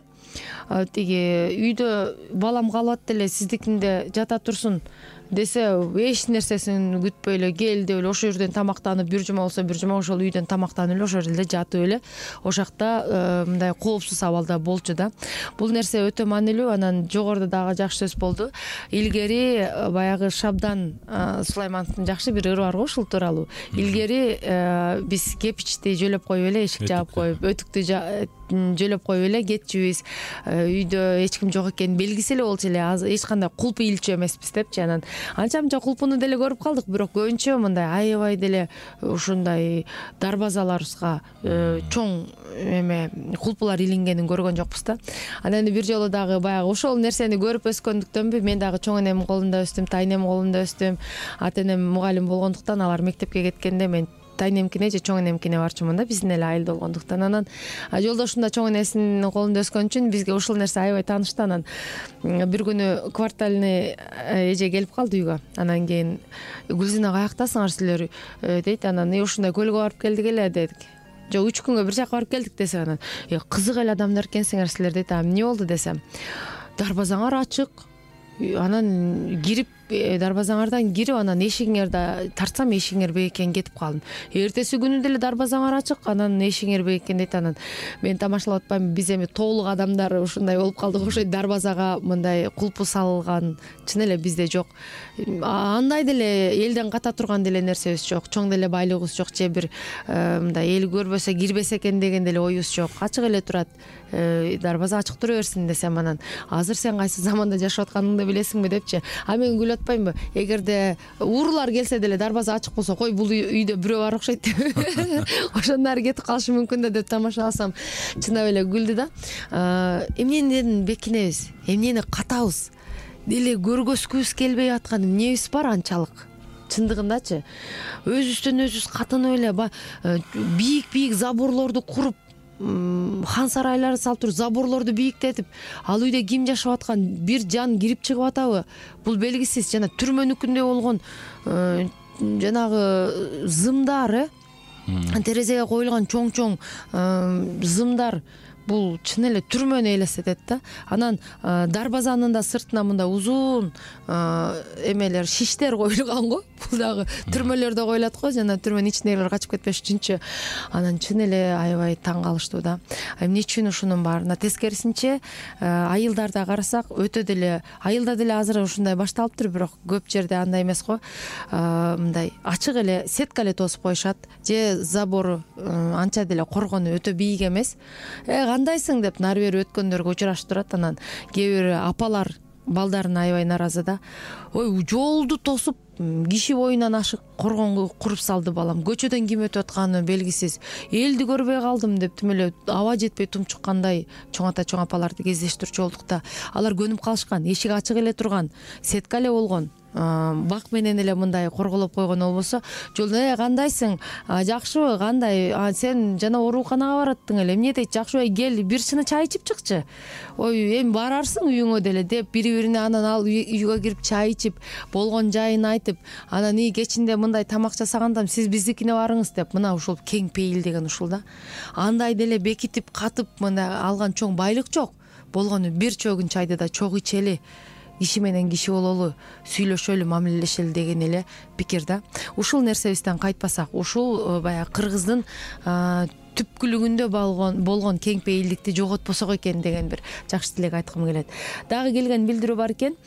тиги үйдө балам калып эле сиздикинде жата турсун десе, эч нерсесин күтпөй эле кел деп эле ошол жерден тамактанып, бир жума болсо бир жума ошол үйдөн тамактанып эле ошол жерде жатып эле ошол жакта мындай коопсуз абалда болчу да. Бул нерсе өтө маанилүү. Анан жогоруда дагы жакшы сөз болду. Илгери баягы Шабдан Сулаймановдун жакшы бир ыры бар го ушул тууралуу. Илгери биз кепичти жөлөп коюп эле, эшик жаап коюп, өтүктү жөлөп коюп эле кетчүбүз. Үйдө эч ким жок экен белгиси эле болчу эле, эч кандай кулп ийилчү эмеспиз депчи. Анан анча мынча кулпуну деле көрүп калдык, бирок көбүнчө мындай аябай деле ушундай дарбазаларыбызга чоң эме кулпулар илингенин көргөн жокпуз да. Анан бир жолу дагы баягы ошол нерсени көрүп өскөндүктөнбү, мен дагы чоң энемдин колунда өстүм, тайнемдин колунда өстүм. Ата энем мугалим болгондуктан алар мектепке кеткенде мен тайнемкине же чоң энемкине барчумун да, биздин эле айылда болгондуктан. Анан жолдошум да чоң энесинин колунда өскөн үчүн бизге ушул нерсе аябай таанышты. Анан бир күнү квартальный эже келип калды үйгө. Анан кийин: Гүлзина, каяктасыңар силер дейт. Анан и ушундай көлгө барып келдик эле дедик. Жок, үч күнгө бир жака барып келдик десе. Анан кызык эле адамдар экенсиңер силер дейт. А эмне болду десем: дарбазаңар ачык. Анан кирип, дарбазаңардан кирип, анан эшигиңерди тартсам эшигиңер бекем кетип калдым. Эртеси күнү деле дарбазаңар ачык, анан эшигиңер бекем дейт. Анан мен тамашалап атпаймынбы, биз эми тоолук адамдар ушундай болуп калдык. Ошо дарбазага мындай кулпу салган чын эле бизде жок. Андай деле элден ката турган деле нерсебиз жок, чоң деле байлыгыбыз жок, же бир мындай эл көрбөсө кирбесе экен деген деле оюбуз жок. Ачык эле турат, дарбаза ачык тура берсин десем, анан азыр сен кайсы заманда жашап атканыңды билесиңби депчи. А мен күлүп атпаймынбы? Эгерде уурулар келсе деле дарбаза ачык болсо, кой бул үйдө бирөө бар окшойт. Ошондон ары кетип калышы мүмкүн да деп тамашаласам чындап эле күлдү да. Эмнеден бекинебиз? Эмнени катабыз? Деле көргөзгүбүз келбей аткан эмнебиз бар анчалык? Чындыгындачы өзүбүздөн өзүбүз катынып эле бийик-бийик заборлорду куруп, хан сарайларды салып туруп, заборлорду бийиктетип, ал үйдө ким жашап аткан, бир жан кирип чыгып атабы? Бул белгисиз. Жана түрмөнүкүндө болгон жанагы зымдар, терезеге коюлган чоң-чоң зымдар, бул чын эле түрмөнү элестетет да. Анан дарбазанын да сыртына мындай узун эмелер, шиштер коюлган го. Бул дагы түрмөлөрдө коюлат го, жана түрмөнүн ичиндегилер качып кетпеш үчүнчү. Анан чын эле аябай таң калыштуу да. Эмне үчүн ушунун баарына тескерисинче айылдарда карасак өтө деле, айылда деле азыр ушундай башталыптыр, бирок көп жерде андай эмес го. Мындай ачык эле сетка эле тосуп коюшат, же забору анча деле коргону өтө бийик эмес. Кандайсың деп нары бери өткөндөргө учурашып турат. Анан кээ бир апалар балдарына аябай нааразы да. Ой, жолду тосуп киши боюнан ашык коргонго куруп салды балам. Көчөдөн ким өтүп атканы белгисиз. Элди көрбөй калдым деп тим эле аба жетпей тумчуккандай чоң ата чоң апаларды кездештирчү болдук да. Алар көнүп калышкан, эшик ачык эле турган, сетка эле болгон. Бак менен эле мындай корголоп койгон болбосо, жолдо э кандайсың? Жакшыбы? Кандай? Сен жана ооруканага бараттың эле. Эмне дейт? Жакшыбы, кел бир чыны чай ичип чыкчы. Ой, эми барарсың үйүңө деле деп бири-бирине анан ал үйгө кирип чай ичип, болгон жайын айтып, анан и кечинде мындай тамак жасагандам, сиз биздикине барыңыз деп, мына ушул кең пейил деген ушул да. Андай деле бекитип катып мындай алган чоң байлык жок. Болгону бир чөгүн чайды да чогуу ичели. Киши менен киши бололу, сүйлөшөлү, мамилелешели деген эле пикир да. Ушул нерсебизден кайтпасак, ушул баягы кыргыздын түпкүлүгүндө болгон болгон кең пейилдикти жоготпосок экен деген бир жакшы тилек айткым келет. Дагы келген билдирүү бар экен.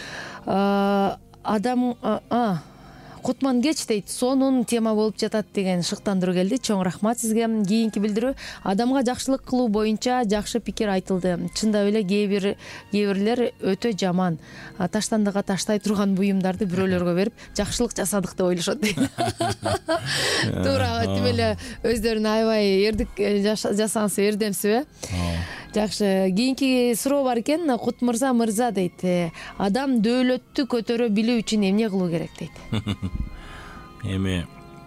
Адам Кутман кеч дейт, сонун тема болуп жатат деген шыктандыруу келди. Чоң рахмат сизге. Кийинки билдирүү: адамга жакшылык кылуу боюнча жакшы пикир айтылды. Чындап эле кээ бир кээ бирлер өтө жаман, таштандыга таштай турган буюмдарды бирөөлөргө берип жакшылык жасадык деп ойлошот дейт. Туура тим эле өздөрүнө аябай эрдик жасаңсы эрдемсиз э? Жакшы. Кийинки суроо бар экен. Кут мырза мырза дейт, адам дөөлөттү көтөрө билүү үчүн эмне кылуу керек дейт. Эми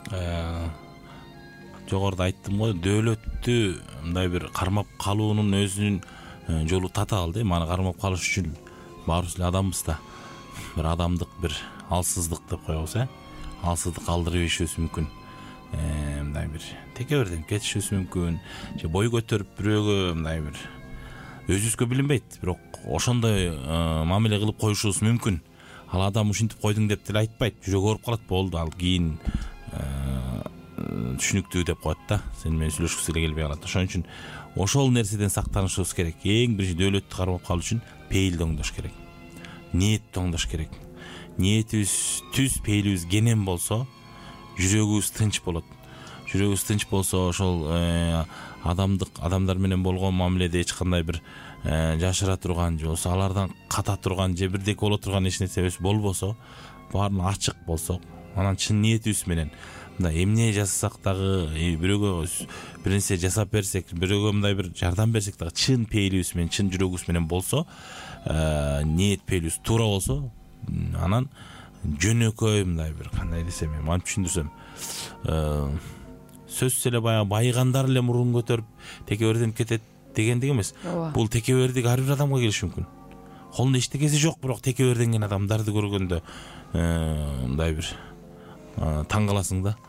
жогоруда айттым го, дөөлөттү мындай бир кармап калуунун өзүнүн жолу татаал да. Маны кармап калыш үчүн баарыбыз эле адамбыз да. Бир адамдык бир алсыздык деп коебуз, э? Алсыздык алдырып ийишибиз мүмкүн. Мындай бир текеберден кетишибиз мүмкүн. Же бой көтөрүп бирөөгө мындай бир өзүбүзгө билинбейт, бирок ошондой мамиле кылып коюшубуз мүмкүн. Ал адам ушинтип койдуң деп деле айтпайт, жүрөгү ооруп калат, болду, ал кийин түшүнүктүү деп коет да, сени менен сүйлөшкүсү эле келбей калат. Ошон үчүн ошол нерседен сактанышыбыз керек. Эң биринчи дөөлөттү кармап калуу үчүн пейилди оңдош керек, ниетти оңдош керек. Ниетибиз түз, пейилибиз кенен болсо, жүрөгүбүз тынч болот. Жүрөгүбүз тынч болсо, ошол адамдык адамдар менен болгон мамиледе эч кандай бир жашыра турган же болбосо алардан ката турган же бирдеке боло турган эч нерсебиз болбосо, баарын ачык болсок, анан чын ниетибиз менен мындай эмне жасасак дагы, бирөөгө бир нерсе жасап берсек, бирөөгө мындай бир жардам берсек дагы чын пейилибиз менен, чын жүрөгүбүз менен болсо, ниет пейилибиз туура болсо, анан жөнөкөй мындай бир кандай десем, эми антип түшүндүрсөм, сөзсүз эле баягы байыгандар эле мурун көтөрүп текеберденип кетет дегендик эмес. Бул текебердик ар бир адамга келиши мүмкүн. Колунда эчтекеси жок, бирок текеберденген адамдарды көргөндө мындай бир таң каласың да.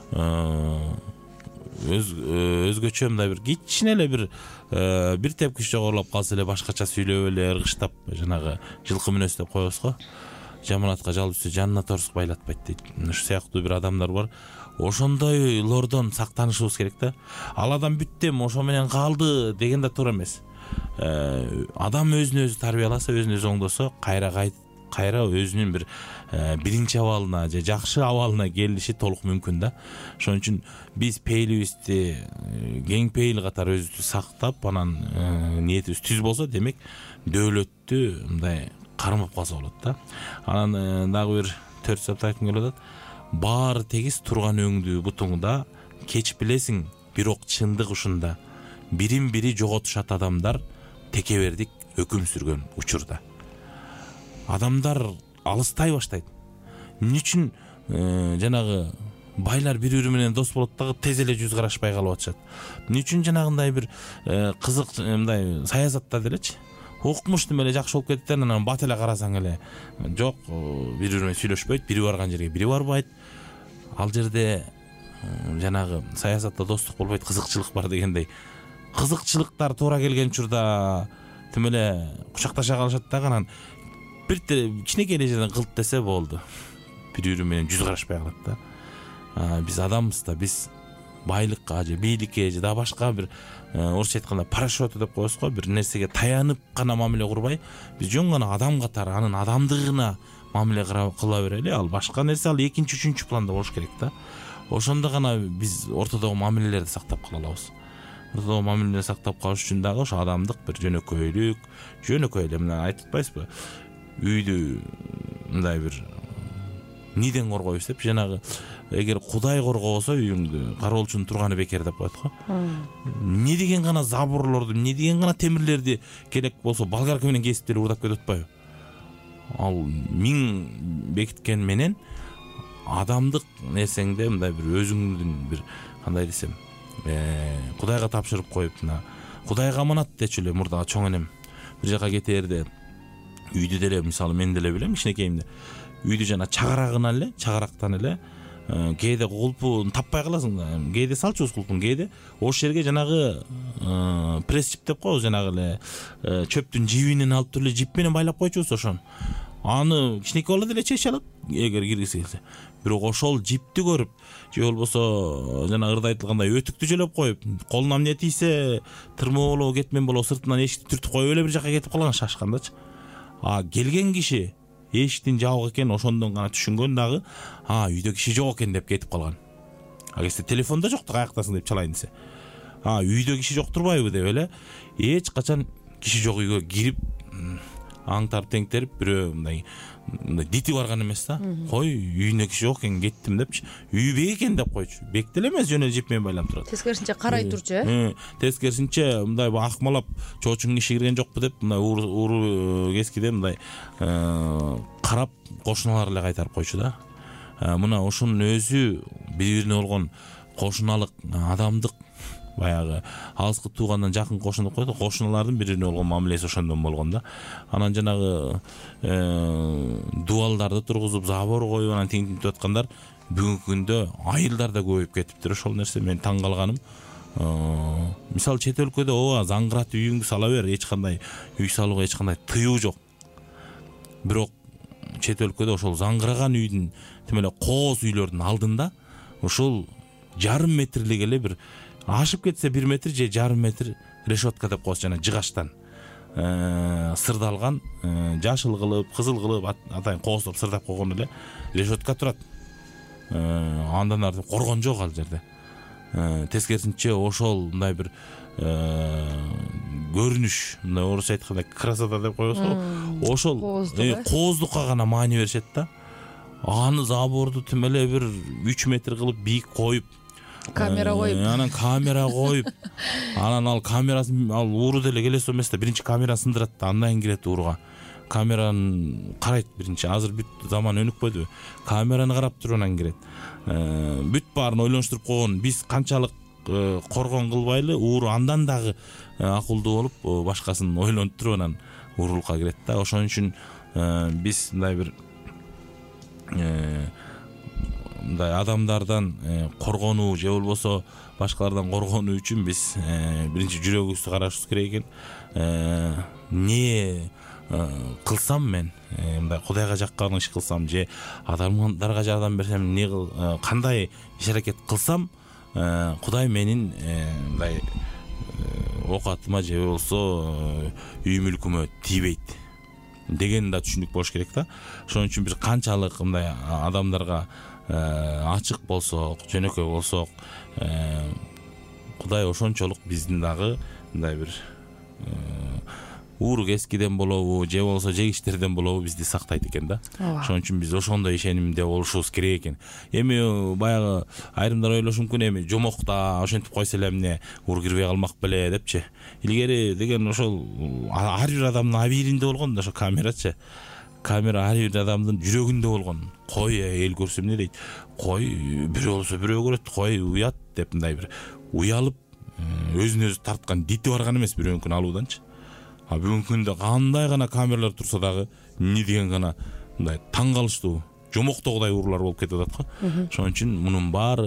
Өз өзгөчө мындай бир кичине эле бир бир тепкич жогорулап калса эле башкача сүйлөп эле ыргыштап, жанагы жылкы мүнөз деп коебуз го. Жаманатка жалып жүрсө жанына торсук байлатпайт дейт. Ушу сыяктуу бир адамдар бар. Ошондойлордон сактанышыбыз керек да. Ал адам бүттем, ошо менен калды деген да туура эмес. Адам өзүн өзү тарбияласа, өзүн өзү оңдосо, кайра кайра өзүнүн бир биринчи абалына же жакшы абалына келиши толук мүмкүн да. Ошон үчүн биз пейилибизди кең пейил катары өзүбүздү сактап, анан ниетибиз түз болсо, демек дөөлөттү мындай кармап калса болот да. Анан дагы бир төрт сап айткым келип атат. Баары тегиз турган өңдүү бутуңда, кеч билесиң, бирок чындык ушунда. Бирин бири жоготушат адамдар текебердик өкүм сүргөн учурда. Адамдар алыстай баштайт. Эмне үчүн жанагы байлар бири-бири менен дос болот дагы тез эле жүз карашпай калып атышат. Эмне үчүн жанагындай бир кызык мындай саясатта делечи укмуштум эле жакшы болуп кетет, анан бат эле карасаң эле жок, бири-бири менен сүйлөшпөйт, бири барган жерге бири барбайт. Ал жерде жанагы саясатта достук болбойт, кызыкчылык бар дегендей, кызыкчылыктар туура келген учурда тим эле кучакташа калышат да, анан бир кичинекей эле жерден кылт десе болду, бири бири менен жүз карашпай калат да. Биз адамбыз да, биз байлыкка же бийликке же да башка бир орусча айтканда парашют деп коебуз го, бир нерсеге таянып гана мамиле курбай, биз жөн гана адам катары анын адамдыгына мамиле кыла берели. Ал башка нерсе ал экинчи үчүнчү планда болуш керек да. Ошондо гана биз ортодогу мамилелерди сактап кала алабыз. Ортодогу мамилелерди сактап калыш үчүн дагы ошо адамдык бир жөнөкөйлүк, жөнөкөй эле мына айтып атпайсызбы, үйдү мындай бир ниден коргойбуз деп, жанагы эгер Кудай коргобосо үйүңдү кароолчунун турганы бекер деп коет го. Не деген гана заборлорду, не деген гана темирлерди керек болсо болгарка менен кесип деле урдап кетип атпайбы? Ал миң бекиткен менен адамдык нерсеңде мындай бир өзүңдүн бир кандай десем, Кудайга тапшырып коюп, мына Кудайга аманат дечү эле мурдага чоң энем бир жака кетээрде үйдү деле, мисалы мен деле билем кичинекейимде, үйдү жана чагарагынан эле, чагарактан эле кээде кулпун таппай каласың да, кээде салчубуз кулпун, кээде ошол жерге жанагы пресс жип деп коебуз, жанагы эле чөптүн жибинен алып туруп эле жип менен байлап койчубуз ошону. Аны кичинекей бала деле чече алат эгер киргиси келсе. Бирок ошол жипти көрүп же болбосо жана ырда айтылгандай өтүктү жөлөп коюп, колуна эмне тийсе тырмоо болобу кетмен болобу сыртынан эшикти түртүп коюп эле бир жака кетип калган шашкандачы. А келген киши эшиктин жабык экенин ошондон гана түшүнгөн дагы, а үйдө киши жок экен деп кетип калган. А кезде телефонда жокто каяктасың деп чалайын десе, а үйдө киши жок турбайбы деп эле эч качан киши жок үйгө кирип аңтарып теңтерип бирөө мындай дити барган эмес да. Кой үйүнө киши жок экен кеттим депчи, үй бек экен деп койчу. Бек деле эмес, жөн эле жип менен байланып турат. Тескерисинче карай турчу, э? Тескерисинче мындай акмалап чоочун киши кирген жокпу деп мындай ууру кескиде мындай карап кошуналар эле кайтарып койчу да. Мына ошонун өзү бири-бирине болгон кошуналык, адамдык, баягы алыскы туугандан жакын кошуна деп коет, кошуналардын бири-бирине болгон мамилеси ошондон болгон да. Анан жанагы дуалдарды тургузуп, забор коюп, анан тиңтип аткандар бүгүнкү күндө айылдар да көбөйүп кетиптир. Ошол нерсе мен таң калганым. Мисалы чет өлкөдө ооба заңгыратып үйүңдү сала бер, эч кандай үй салууга эч кандай тыюу жок. Бирок чет өлкөдө ошол заңгыраган үйдүн тим эле кооз үйлөрдүн алдында ошол жарым метрлик эле бир ашып кетсе бир метр же жарым метр решетка деп коебуз, жана жыгачтан сырдалган, жашыл кылып, кызыл кылып атайын кооздоп сырдап койгон эле решетка турат. Андан ары коргон жок ал жерде. Тескерисинче ошол мындай бир көрүнүш, мындай орусча айтканда красота деп коебуз го. Ошол кооздукка гана маани беришет да. Аны заборду тим эле бир үч метр кылып бийик коюп, камера коюп, анан камера коюп, анан ал камерасын ал ууру деле келесиз эмес да, биринчи камера сындырат да, андан кийин кирет ууруга. Камераны карайт биринчи, азыр бүт заман өнүкпөдүбү. Камераны карап туруп анан кирет. Бүт баарын ойлонуштуруп койгон, биз канчалык коргон кылбайлы, ууру андан дагы акылдуу болуп, башкасын ойлонуп туруп анан уурулукка кирет да. Ошон үчүн биз мындай бир мындай адамдардан коргонуу же болбосо башкалардан коргонуу үчүн биз биринчи жүрөгүбүздү карашыбыз керек экен. Не кылсам мен, мындай Кудайга жаккан иш кылсам же адамдарга жардам берсем, не кандай иш аракет кылсам Кудай менин мындай оокатыма же болбосо үй мүлкүмө тийбейт деген да түшүнүк болуш керек да. Ошон үчүн бир канчалык мындай адамдарга ачык болсок, жөнөкөй болсок, Кудай ошончолук биздин дагы мындай бир ууру кескиден болобу же болбосо жегиштерден болобу бизди сактайт экен да. Ошон үчүн биз ошондой ишенимде болушубуз керек экен. Эми баягы айрымдар ойлошу мүмкүн, эми жомокта ошентип койсо эле эмне ууру кирбей калмак беле депчи. Илгери деген ошол ар бир адамдын абийиринде болгон да ошо камерачы. Камера ар бир адамдын жүрөгүндө болгон. Кой эл көрсө эмне дейт? Кой бирөө болсо бирөө көрөт, кой уят деп мындай бир уялып өзүн өзү тарткан дити барган эмес бирөөнүкүн алууданчы. А бүгүнкү күндө кандай гана камералар турса дагы эмне деген гана мындай таң калыштуу жомоктогудай уурулар болуп кетип атат го. Ошон үчүн мунун баары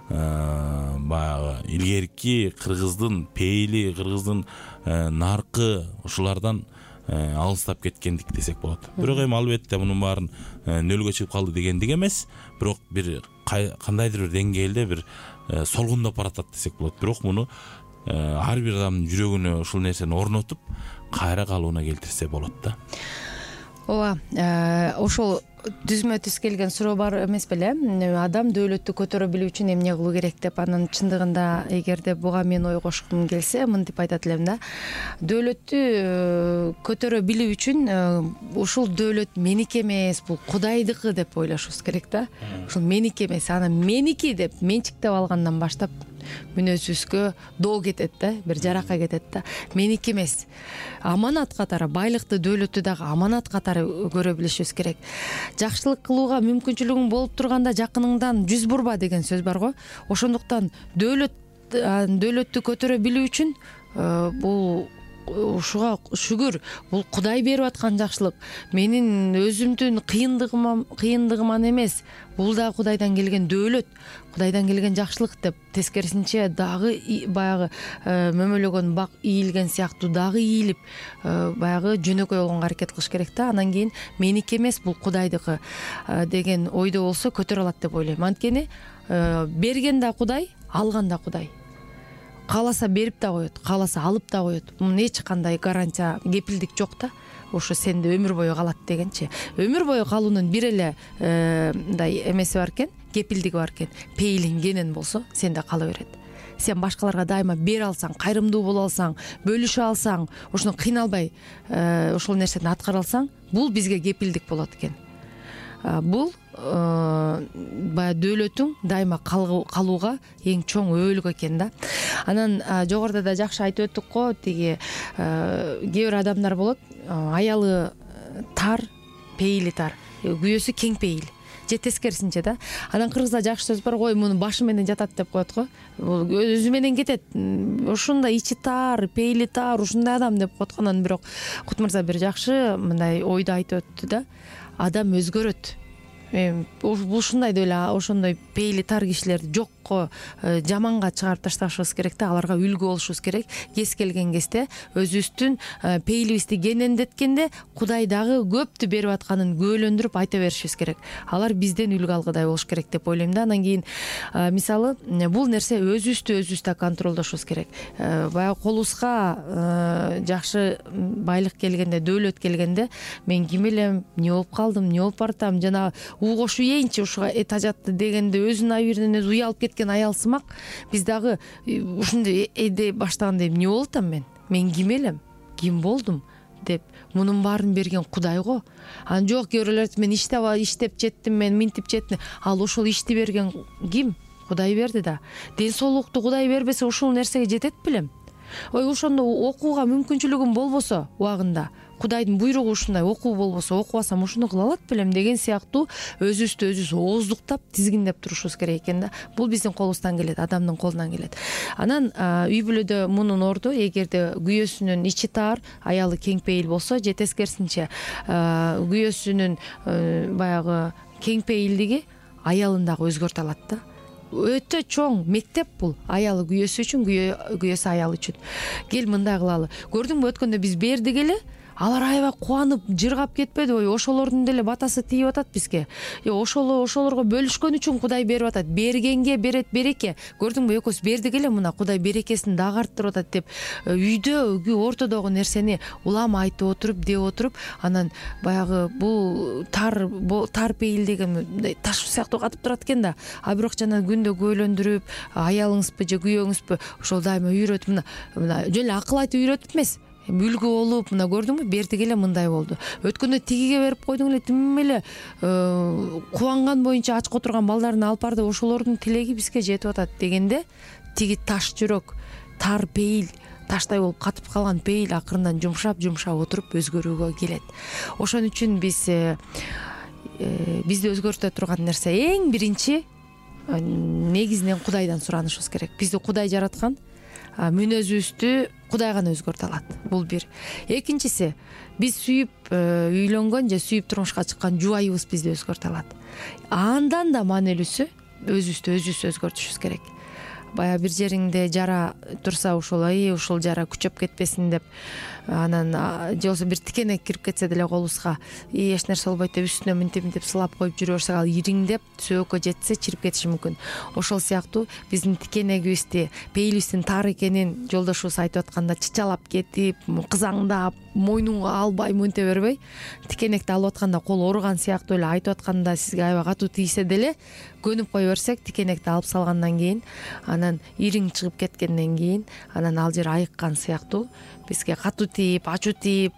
баягы илгерки кыргыздын пейили, кыргыздын наркы ушулардан алыстап кеткендик десек болот. Бирок эми албетте мунун баарын нөлгө чыгып калды дегендик эмес, бирок бир кандайдыр бир деңгээлде бир солгундоп баратат десек болот. Бирок муну ар бир адамдын жүрөгүнө ушул нерсени орнотуп кайра калыбына келтирсе болот да. Ооба, ошол түзмө түз келген суроо бар эмес беле? Адам дөөлөттү көтөрө билүү үчүн эмне кылуу керек деп, анын чындыгында эгерде буга мен ой кошкум келсе, мынтип айтат элем да. Дөөлөттү көтөрө билүү үчүн ушул дөөлөт меники эмес, бул Кудайдыкы деп ойлошубуз керек да. Ушул меники эмес, аны меники деп менчиктеп алгандан баштап мүнөзүбүзгө доо кетет да, бир жарака кетет да. Меники эмес. Аманат катары, байлыкты, дөөлөттү дагы аманат катары көрө билишибиз керек. Жакшылык кылууга мүмкүнчүлүгүң болуп турганда жакыныңдан жүз бурба деген сөз бар го. Ошондуктан дөөлөт дөөлөттү көтөрө билүү үчүн бул ушуга шүгүр, бул Кудай берип аткан жакшылык. Менин өзүмдүн кыйындыгыма кыйындыгыман эмес, бул да Кудайдан келген дөөлөт, Кудайдан келген жакшылык деп тескерисинче дагы баягы мөмөлөгөн бак ийилген сыяктуу дагы ийилип баягы жөнөкөй болгонго аракет кылыш керек да. Анан кийин меники эмес, бул Кудайдыкы деген ойдо болсо көтөрө алат деп ойлойм. Анткени берген да Кудай, алган да Кудай. Кааласа берип да коет, кааласа алып да коет. Мунун эч кандай гарантия, кепилдик жок да. Ошо сенде өмүр бою калат дегенчи. Өмүр бою калуунун бир эле мындай эмеси бар экен, кепилдиги бар экен. Пейилиңгенен болсо, сенде кала берет. Сен башкаларга дайыма бере алсаң, кайрымдуу боло алсаң, бөлүшө алсаң, ошону кыйналбай ошол нерсени аткара алсаң, бул бизге кепилдик болот экен. Бул баягы дөөлөтүң дайыма калууга эң чоң өбөлүк экен да. Анан жогоруда да жакшы айтып өттүк го, тиги кээ бир адамдар болот, аялы тар, пейили тар, күйөөсү кең пейил. Же тескерисинче да. Анан кыргызда жакшы сөз бар, ой муну башы менен жатат деп коет го. Бул өзү менен кетет. Ушундай ичи тар, пейили тар, ушундай адам деп коет го. Анан бирок Кут мырза бир жакшы мындай ойду айтып өттү да. Адам өзгөрөт. Бул ушундай деле ошондой пейили тар кишилерди жокко, жаманга чыгарып ташташыбыз керек да, аларга үлгү болушубуз керек. Кез келген кезде өзүбүздүн пейилибизди кенендеткенде Кудай дагы көптү берип атканын күбөлөндүрүп айта беришибиз керек. Алар бизден үлгү алгыдай болуш керек деп ойлойм да. Анан кийин мисалы бул нерсе өзүбүздү өзүбүз да контролдошубуз керек. Баягы колубузга жакшы байлык келгенде, дөөлөт келгенде мен ким элем, эмне болуп калдым, эмне болуп баратам, жана у кошу ийинчи ушуга эт ажатты дегенде өзүнүн абийиринен өзү уялып кеткен аял сымак биз дагы ушундай эде баштаганда эмне болуп атам мен, мен ким элем, ким болдум деп мунун баарын берген Кудай го. Анан жок, кээ бирлер мен иштеп иштеп жеттим, мен минтип жеттим. Ал ошол ишти берген ким? Кудай берди да. Ден соолукту Кудай бербесе ушул нерсеге жетет белем. Ой, ошондо окууга мүмкүнчүлүгүм болбосо убагында, Кудайдын буйругу ушундай, окуу болбосо, окубасам ушуну кыла алат белем деген сыяктуу өзүбүздү өзүбүз ооздуктап, тизгиндеп турушубуз керек экен да. Бул биздин колубуздан келет, адамдын колунан келет. Анан үй бүлөдө мунун орду, эгерде күйөөсүнүн ичи таар, аялы кең пейил болсо, же тескерисинче күйөөсүнүн баягы кең пейилдиги аялын дагы өзгөртө алат да. Өтө чоң мектеп бул, аялы күйөөсү үчүн, күйөөсү аял үчүн. Кел мындай кылалы. Көрдүңбү, өткөндө биз бердик эле, алар аябай кубанып, жыргап кетпеди, ой, ошолордун деле батасы тийип атат бизге. Е, ошоло ошолорго бөлүшкөн үчүн Кудай берип атат. Бергенге берет береке. Көрдүңбү, экөөбүз бердик эле, мына Кудай берекесин дагы арттырып атат деп үйдө ортодогу нерсени улам айтып отуруп, деп отуруп, анан баягы бул тар тар пейил деген мындай таш сыяктуу катып турат экен да. А бирок жана күндө күбөлөндүрүп, аялыңызбы же күйөөңүзбү ошол дайыма үйрөтүп, мына жөн эле акыл айтып үйрөтүп эмес, үлгү болуп, мына көрдүңбү, бердик эле мындай болду. Өткөндө тигиге берип койдуң эле, тим эле кубанган боюнча ачка отурган балдарын алып барды, ошолордун тилеги бизге жетип атат дегенде, тиги таш жүрөк, тар пейил, таштай болуп катып калган пейил акырындан жумшап-жумшап отуруп өзгөрүүгө келет. Ошон үчүн биз бизди өзгөртө турган нерсе эң биринчи негизинен Кудайдан суранышыбыз керек. Бизди Кудай жараткан, мүнөзүбүздү Кудай гана өзгөртө алат. Бул бир. Экинчиси, биз сүйүп үйлөнгөн же сүйүп турмушка чыккан жубайыбыз бизди өзгөртө алат. Андан да маанилүүсү, өзүбүздү өзүбүз өзгөртүшүбүз керек. Баягы бир жериңде жара турса ушул ай ушул жара күчөп кетпесин деп анан же болбосо бир тикенек кирип кетсе деле колубузга эч нерсе болбойт деп үстүнө мынтип мынтип сылап коюп жүрө берсек ал ириңдеп сөөккө жетсе чирип кетиши мүмкүн. Ошол сыяктуу биздин тикенегибизди, пейилибиздин тар экенин жолдошубуз айтып атканда чычалап кетип, кызаңдап, мойнуңа албай мынте бербей, тикенекти алып атканда кол ооруган сыяктуу эле айтып атканда сизге аябай катуу тийсе деле көнүп кое берсек, тикенекти алып салгандан кийин анан ириң чыгып кеткенден кийин анан ал жер айыккан сыяктуу бизге катуу тийип, ачуу тийип,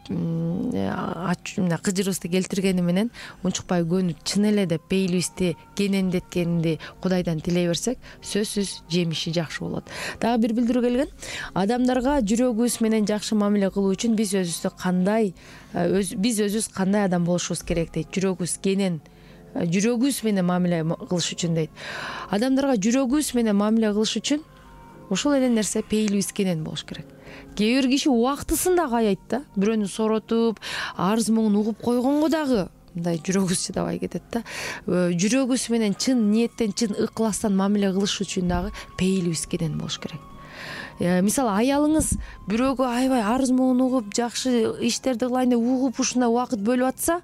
кыжырыбызды келтиргени менен унчукпай көнүп чын эле деп пейилибизди кенендеткенди Кудайдан тилей берсек, сөзсүз жемиши жакшы болот. Дагы бир билдирүү келген. Адамдарга жүрөгүбүз менен жакшы мамиле кылуу үчүн биз өзүбүздү кандай биз өзүбүз кандай адам болушубуз керек дейт. Жүрөгүбүз кенен жүрөгүбүз менен мамиле кылыш үчүн дейт. Адамдарга жүрөгүбүз менен мамиле кылыш үчүн ошол эле нерсе пейилибиз кенен болуш керек. Кээ бир киши убактысында каяйт да, бирөөнү соротуп, арыз моңун угуп койгонго дагы мындай жүрөгүбүз чыдабай кетет да. Жүрөгүбүз менен чын ниеттен, чын ыкластан мамиле кылыш үчүн дагы пейилибиз кенен болуш керек. Мисалы, аялыңыз бирөөгө аябай арыз моңун угуп, жакшы иштерди кылайын деп угуп ушундай убакыт бөлүп атса,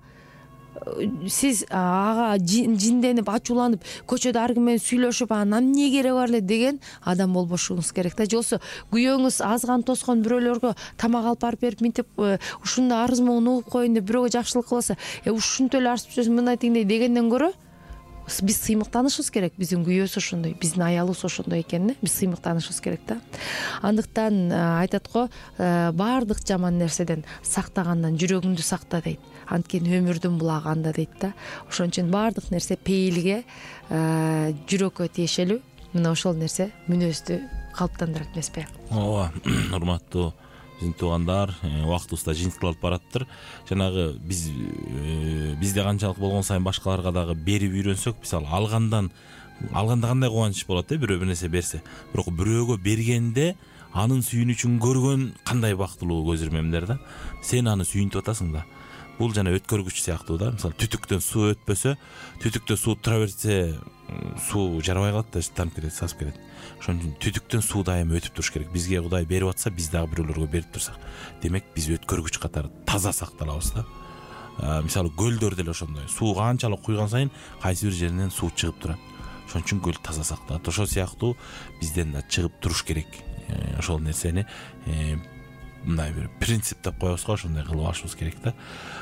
сиз ага жинденип, ачууланып, көчөдө ар ким менен сүйлөшүп, анан эмне кереги бар эле деген адам болбошуңуз керек да. Же болбосо күйөөңүз азган тоскон бирөөлөргө тамак алып барып берип, минтип ушундай арыз моңун угуп коеюн деп бирөөгө жакшылык кылса, э ушинтип эле арыз түшөсүң мындай тигиндей дегенден көрө биз сыймыктанышыбыз керек. Биздин күйөөбүз ошондой, биздин аялыбыз ошондой экенин биз сыймыктанышыбыз керек да. Андыктан айтат го, баардык жаман нерседен сактагандан жүрөгүңдү сакта дейт. Анткени өмүрдүн булагы анда дейт да. Ошон үчүн баардык нерсе пейилге, жүрөккө тиешелүү. Мына ошол нерсе мүнөздү калыптандырат эмеспи? Ооба, урматтуу биздин туугандар, убактыбызда жыйынтыкталып бараттыр. Жанагы биз бизде канчалык болгон сайын башкаларга дагы берип үйрөнсөк, мисалы, алгандан алганда кандай кубаныч болот э, бирөө бир нерсе берсе. Бирок бирөөгө бергенде анын сүйүнүчүн көргөн кандай бактылуу көз ирмемдер да. Сен аны сүйүнтүп атасың да. Бул жана өткөргүч сыяктуу да. Мисалы, түтүктөн суу өтпөсө, түтүктө суу тура берсе, суу жарабай калат да, танып кетет, сасып кетет. Ошон үчүн түтүктөн суу дайыма өтүп туруш керек. Бизге Кудай берип атса, биз дагы бирөөлөргө берип турсак, демек биз өткөргүч катары таза сакталабыз да. Мисалы, көлдөр деле ошондой. Суу канчалык куйган сайын кайсы бир жеринен суу чыгып турат. Ошон үчүн көл таза сакталат. Ошол сыяктуу бизден да чыгып туруш керек. Ошол нерсени мындай бир принцип деп коебуз го, ошондой кылып алышыбыз керек да.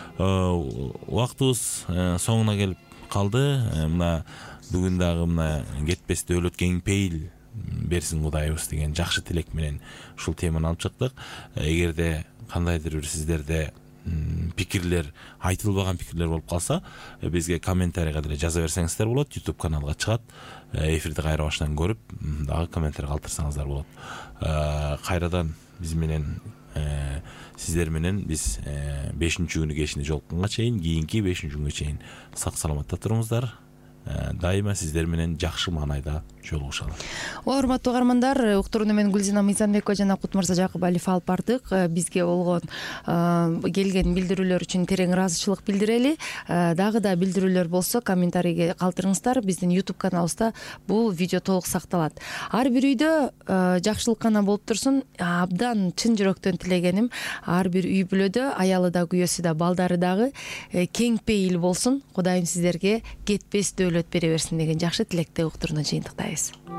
Убактыбыз соңуна келип калды. Мына бүгүн дагы мына кетпес дөөлөт кең пейил берсин Кудайыбыз деген жакшы тилек менен ушул теманы алып чыктык. Эгерде кандайдыр бир сиздерде пикирлер, айтылбаган пикирлер болуп калса, бизге комментарийга деле жаза берсеңиздер болот. YouTube каналга чыгат. Эфирди кайра баштан көрүп, дагы комментарий калтырсаңыздар болот. Кайрадан биз менен сиздер менен биз бешинчи күнү кечинде жолукканга чейин, кийинки бешинчи күнгө чейин сак саламатта туруңуздар. Дайыма сиздер менен жакшы маанайда жолугушалы. Урматтуу угармандар, уктурууну мен Гүлзина Мыйзамбекова жана Кут Мырза Жакыбалиев алып бардык. Бизге болгон келген билдирүүлөр үчүн терең ыраазычылык билдирели. Дагы да билдирүүлөр болсо комментарийге калтырыңыздар. Биздин YouTube каналыбызда бул видео толук сакталат. Ар бир үйдө жакшылык гана болуп турсун. Абдан чын жүрөктөн тилегеним, ар бир үй бүлөдө аялы да, күйөөсү да, балдары дагы кең пейил болсун. Кудайым сиздерге кетпес дөөлөт бере берсин деген жакшы тилекте уктурууну жыйынтыктайбыз.